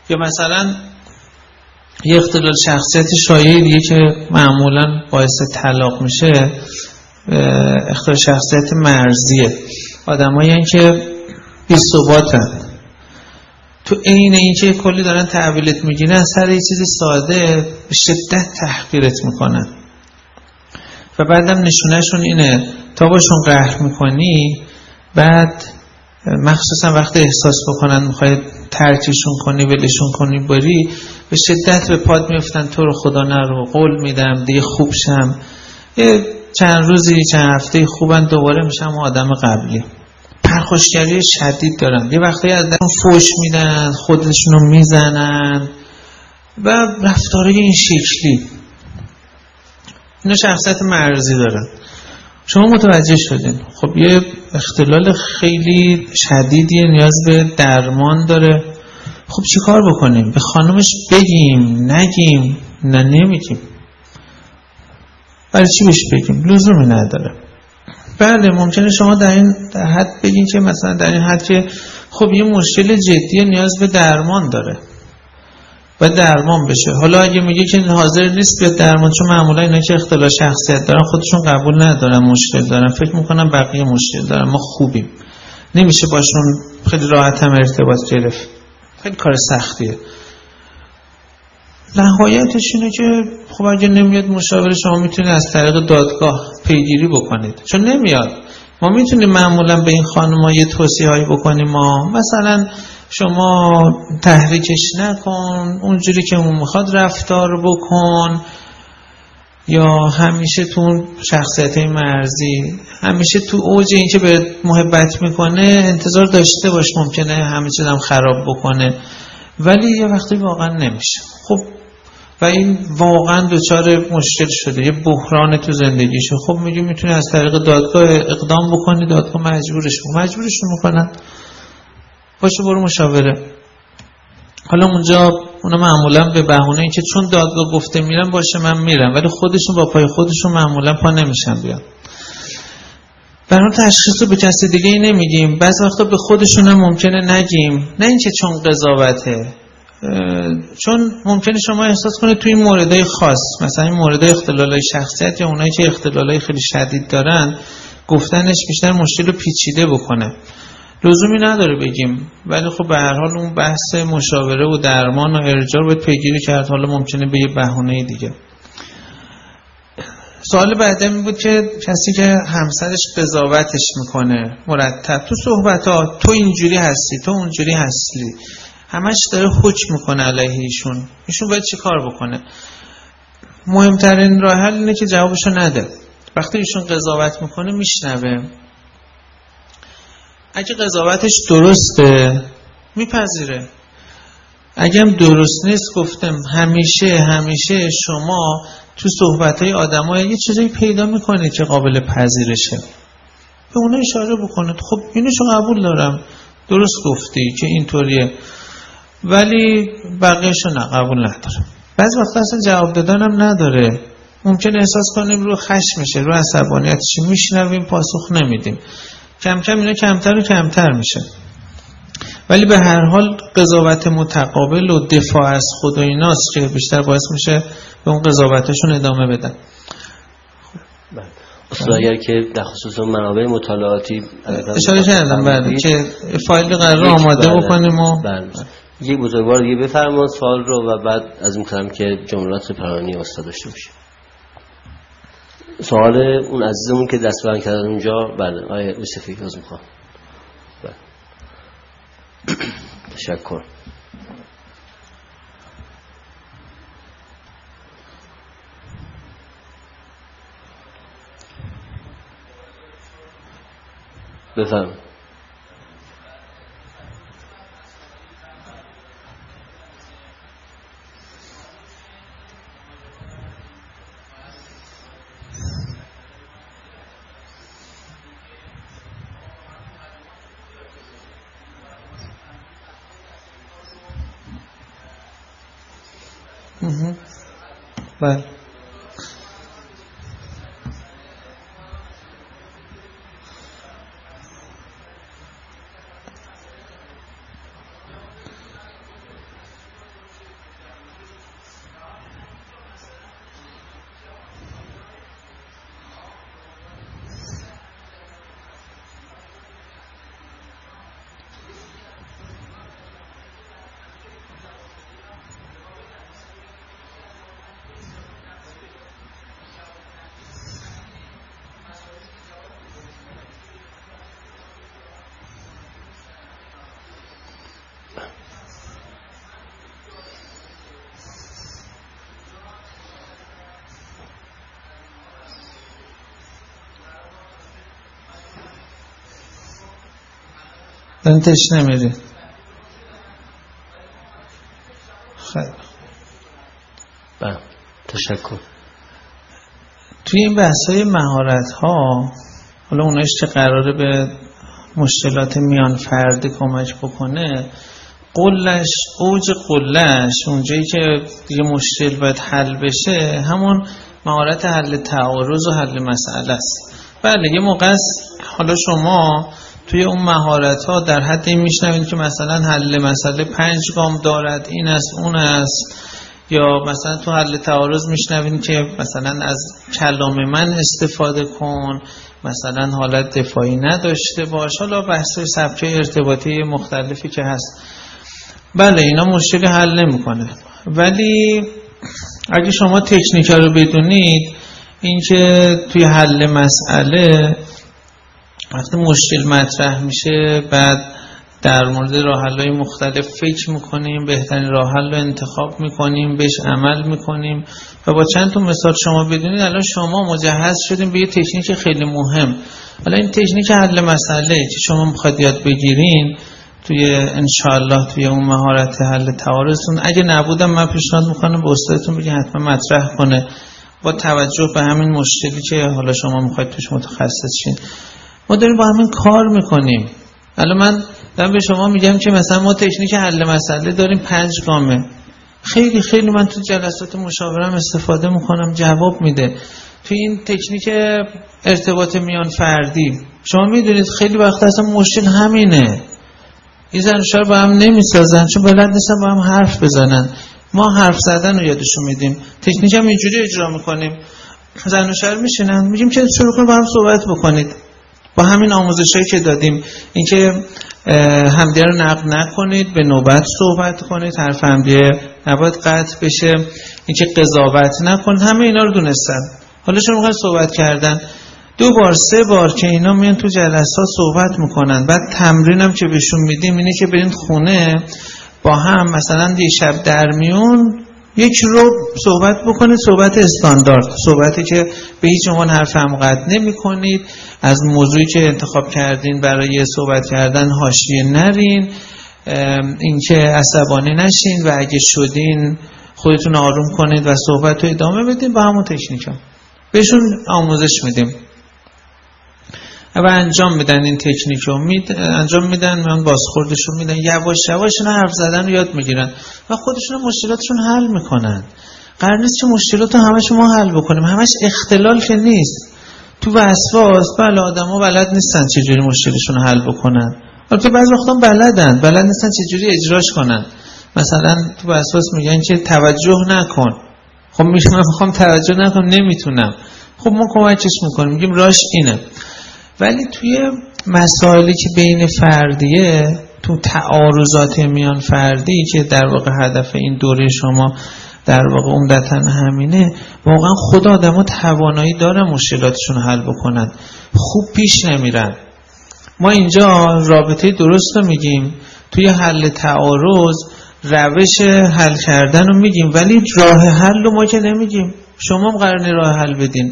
یا مثلا یه اختلال شخصیت شایعی دیگه که معمولا باعث طلاق میشه اختلال شخصیت مرزیه. آدمایی هستن که بی ثباتن، تو عین اینکه کلی دارن تحویلت میگیرن سر یه چیز ساده به شدت تحقیرت میکنن و بعدم نشونهشون اینه تا باشون قهر میکنی، بعد مخصوصا وقتی احساس بکنن میخوای ترکشون کنی ولشون کنی بری، به شدت به پاد میفتن تو رو خدا نرو، قول میدم دیگه خوب شم، یه چند روزی چند هفته خوبن دوباره میشم آدم قبلی. پرخاشگری شدید دارن، یه وقتی از درون فوش میدن، خودشونو میزنن و رفتارهای این شکلی. اینا شخصیت مرزی دارن. شما متوجه شدین خب یه اختلال خیلی شدیدیه، نیاز به درمان داره. خب چی کار بکنیم؟ به خانمش بگیم نگیم؟ نه نمیگیم. برای چی بهش بگیم؟ لزومی نداره. بله ممکنه شما در این در حد بگین که مثلا در این حد که خب یه مشکل جدیه نیاز به درمان داره و درمان بشه. حالا اگه میگه که حاضر نیست بیاد درمان، چون معمولا اینا که اختلال شخصیت دارن خودشون قبول ندارن مشکل دارن، فکر میکنن بقیه مشکل دارن، ما خوبیم، نمیشه باشون خیلی راحت هم ارتباط گرفت، خیلی کار سختیه. نهایتش اینه که خب اگه نمیاد مشاور شما میتونید از طریق دادگاه پیگیری بکنید، چون نمیاد ما میتونیم معمولا به این خانم‌ها یه توصیه‌ای بکنیم، ما مثلا شما تحریکش نکن، اونجوری که اون میخواد رفتار بکن، یا همیشه تو شخصیت مرزی همیشه تو اوج این که به محبت میکنه انتظار داشته باش ممکنه همه چیزم خراب بکنه، ولی یه وقتی واقعا نمیشه. خب و این واقعا دچار مشکل شده، یه بحران تو زندگیشه. خب میگه میتونی از طریق دادگاه اقدام بکنی، دادگاه مجبورش مجبورشون میکنن باشه برو مشاوره. حالا اونجا اونا معمولا به بهونه اینکه چون دادگاه گفته میرن باشه من میرم، ولی خودشون با پای خودشون معمولا پا نمیشن بیان. برای تشخیص رو به کسی دیگه ای نمیگیم، بعضی وقتا به خودشون هم ممکنه نگیم، نه اینکه چون قضاوته، چون ممکنه شما احساس کنید توی این موردهای خاص، مثلا این موردهای اختلالای شخصیت یا اونایی که اختلالای خیلی شدید دارن، گفتنش بیشتر مشکل رو پیچیده بکنه. لزومی نداره بگیم، ولی خب به هر حال اون بحث مشاوره و درمان و ارجاع رو باید پیگیری کرد. حالا ممکنه به یه بهونه دیگه. سوال بعدم این بود که کسی که همسرش قضاوتش میکنه مرتب تو صحبت‌ها، تو اینجوری هستی، تو اونجوری هستی، همش داره حکم میکنه علیه ایشون، ایشون باید چی کار بکنه؟ مهمترین راه حل اینه که جوابشو نده. وقتی ایشون قضاوت میکنه میشنوه، اگه قضاوتش درسته میپذیره، اگه هم درست نیست گفتم همیشه همیشه شما تو صحبتهای آدم‌ها یه چیزایی پیدا میکنید که قابل پذیرشه، به اونها اشاره بکنید. خب اینوشو قبول دارم، درست گفتی که اینطوریه، ولی بقیه‌شو نه قبول ندارم. بعضی وقتا اصلا جواب دادنم نداره، ممکن احساس کنیم رو خشمشه، رو عصبانیتشه، میشنویم پاسخ نمیدیم، کم کم اینا کمتر و کمتر میشه. ولی به هر حال قضاوت متقابل و دفاع از خود و ایناست که بیشتر باعث میشه به اون قضاوتشون ادامه بدن. اصلا اگر که در خصوص منابع مطالعاتی اشاره کردم بعد که فایل قرار آماده بکنیم و یک بزرگوار دیگه بفرمان سوال رو و بعد از این کنم که جملات پرانی استاد داشته باشیم. سوال اون عزیزمون که دست بلند کردن اونجا، بله آقای یوسفی از میخوام. بله تشکر. بفهم. بله دارین تشنه میری. خیلی بله تشکر. توی این بحث‌های مهارت‌ها حالا اونایش که قراره به مشکلات میان فردی کمک بکنه، قلش اوج قلش اونجایی که دیگه مشکل باید حل بشه همون مهارت حل تعارض و حل مسئله است. بله یه موقع حالا شما توی اون مهارت‌ها در حد این میشنوید که مثلا حل مسئله پنج گام دارد، این است اون است، یا مثلا تو حل تعارض میشنوید که مثلا از کلام من استفاده کن، مثلا حالت دفاعی نداشته باش، حالا بحث سبکه ارتباطی مختلفی که هست. بله اینا مشکل حل نمیکنه، ولی اگه شما تکنیک رو بدونید اینکه توی حل مسئله وقتی مشکل مطرح میشه بعد در مورد راه حل‌های مختلف فکر میکنیم، بهترین راه حل رو انتخاب میکنیم، بهش عمل میکنیم و با چند تا مثال شما بدونید الان شما مجهز شدیم به یه تکنیک خیلی مهم. حالا این تکنیک حل مسئله که شما میخواد یاد بگیرین توی انشاءالله توی اون مهارت حل تعارضتون، اگه نبودم من پیشنهاد میکنم به استادتون بگید حتما مطرح کنه با توجه به همین مشکلی که حالا شما میخواید توش متخصص شین. ما داریم با همین کار میکنیم. الان من دارم به شما میگم که مثلا ما تکنیک حل مسئله داریم پنج گامه، خیلی خیلی من تو جلسات مشاورم استفاده میکنم، جواب میده. تو این تکنیک ارتباط میان فردی شما میدونید خیلی وقت اصلا مشکل همینه، این زن و شوهر با هم نمیسازن چون بلد نیستن با هم حرف بزنن. ما حرف زدن رو یادشون میدیم، تکنیک هم اینجوری اجرا میکنیم. زن و شوهر میشینن میگیم که شروع کنید با هم صحبت بکنید، با همین آموزشایی که دادیم، اینکه همدیگه رو نقد نکنید، به نوبت صحبت کنید، حرف همدیگه نباید قطع بشه، اینکه قضاوت نکنید، همه اینا رو دونستن. حالا شما میخواید صحبت کردن دو بار سه بار که اینا میان تو جلسات صحبت میکنن، بعد تمرینم که بهشون میدیم اینه که برین خونه با هم مثلا یه شب در میون یک رو صحبت بکنید، صحبت استاندارد، صحبتی که به هیچ عنوان حرف هم قطع نمی کنید، از موضوعی که انتخاب کردین برای صحبت کردن حاشیه نرین، اینکه عصبانی نشین و اگه شدین خودتون آروم کنید و صحبت رو ادامه بدین. با همون تکنیک هم بهشون آموزش میدیم و انجام میدن، این تکنیک رو مید... انجام میدن، من بازخوردشون میدن، یواش یواش اینا حرف زدن رو یاد میگیرن و خودشون مشکلاتشون حل میکنن. قرار نیست که مشکلات رو همش ما حل بکنیم، همش اختلال که نیست. تو وسواس بله آدما بلد نیستن چجوری مشکلشون حل بکنن، البته بعضی وقتا بلدن، بلد نیستن چجوری اجراش کنن. مثلا تو وسواس میگن که توجه نکن، خب میگم میخوام توجه نکنم نمیتونم، خب ما کمکش میکنیم میگیم راش اینه. ولی توی مسائلی که بین فردیه، تو تعارضات میان فردی که در واقع هدف این دوره شما در واقع عمدتاً همینه، واقعا خود آدم‌ها توانایی دارن مشکلاتشون حل بکنن، خوب پیش نمیرن. ما اینجا رابطه درست رو میگیم، توی حل تعارض روش حل کردن رو میگیم ولی راه حل رو ما که نمیگیم. شما هم قراره راه حل بدین،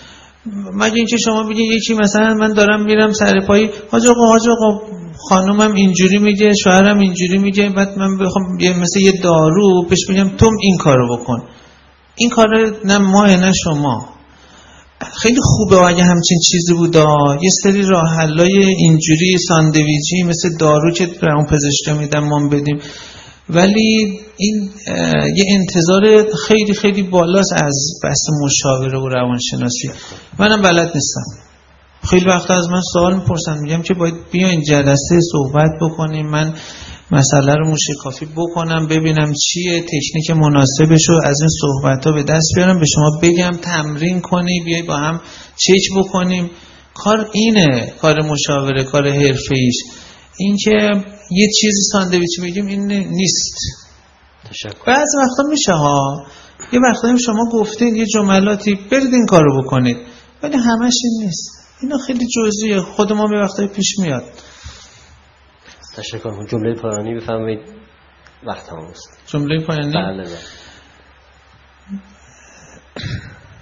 مگه اینکه شما بگید یکی مثلا من دارم میرم سر پای حاج آقا حاج آقا خانومم اینجوری میگه، شوهرم اینجوری میگه، بعد من بخوام یه مثلا یه دارو بهش بگم تو این کارو بکن، این کار نه ما نه شما. خیلی خوبه اگه همچین چیزی بوده، یه سری راه حلای اینجوری ساندویچی مثل دارو که برام پزشکا میدن ما بدیم، ولی این یه انتظار خیلی خیلی بالاست از بحث مشاوره و روانشناسی. منم بلد نیستم، خیلی وقت از من سوال میپرسن، میگم که باید بیاین جلسه صحبت بکنیم، من مسئله رو موشکافی بکنم ببینم چیه، تکنیک مناسبش رو از این صحبت ها به دست بیارم به شما بگم، تمرین کنی، بیای با هم چک بکنیم. کار اینه، کار مشاوره، کار حرفه‌ایش. این که یه چیزی ساندویچ بگیم این نیست. تشکر. بعضی وقتا میشه ها، یه وقتا شما گفتین یه جملاتی برید این کارو بکنید، ولی همش این نیست. اینا خیلی جزئیه، خود ما به وقتای پیش میاد. تشکر کنم. جمله پایانی بفرمایید، وقت تمام است. جمله پایانی؟ بله بله.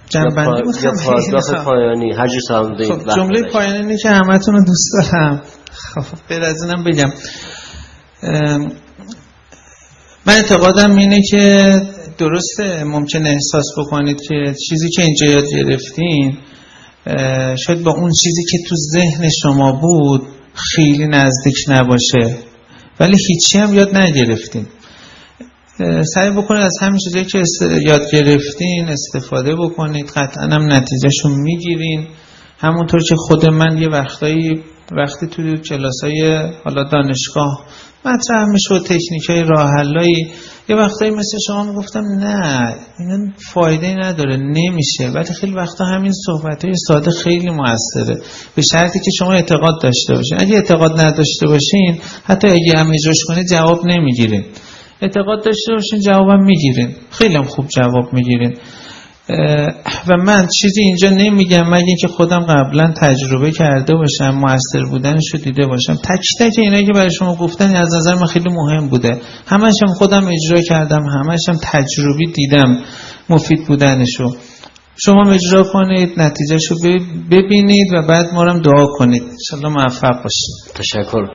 جنبندی یا پاراگراف پایانی هر جور سلام دارید. خب جمله پایانی اینه که همتون رو دوست دارم، خب غیر از اینم بگم من اعتقادم اینه که درسته ممکنه احساس بکنید که چیزی که اینجا یاد گرفتین شاید با اون چیزی که تو ذهن شما بود خیلی نزدیک نباشه، ولی هیچی هم یاد نگرفتین. سعی بکنید از همین چیزایی که یاد گرفتین استفاده بکنید، قطعا هم نتیجهشون میگیرین. همونطور که خود من یه وقتایی وقتی تو کلاسای حالا دانشگاه مطرح میشه تکنیکای راه حلایی، یه وقتایی مثل شما میگفتم نه اینا فایده نداره نمیشه، ولی خیلی وقتا همین صحبتای ساده خیلی موثره، به شرطی که شما اعتقاد داشته باشین. اگه اعتقاد نداشته باشین حتی اگه هم اجراش کنید جواب نمیگیرین، اعتقاد داشته باشین جوابم میگیرین، خیلی هم خوب جواب میگیرین. و من چیزی اینجا نمیگم مگه اینکه خودم قبلا تجربه کرده باشم، موثر بودنش رو دیده باشم. تک تک اینایی که برای شما گفتن از نظر من خیلی مهم بوده، همش هم خودم اجرا کردم، همش هم تجربی دیدم مفید بودنشو. شما اجرا کنید، نتیجهشو ببینید و بعد ما رو دعا کنید. ان شاء الله موفق باشید. تشکر.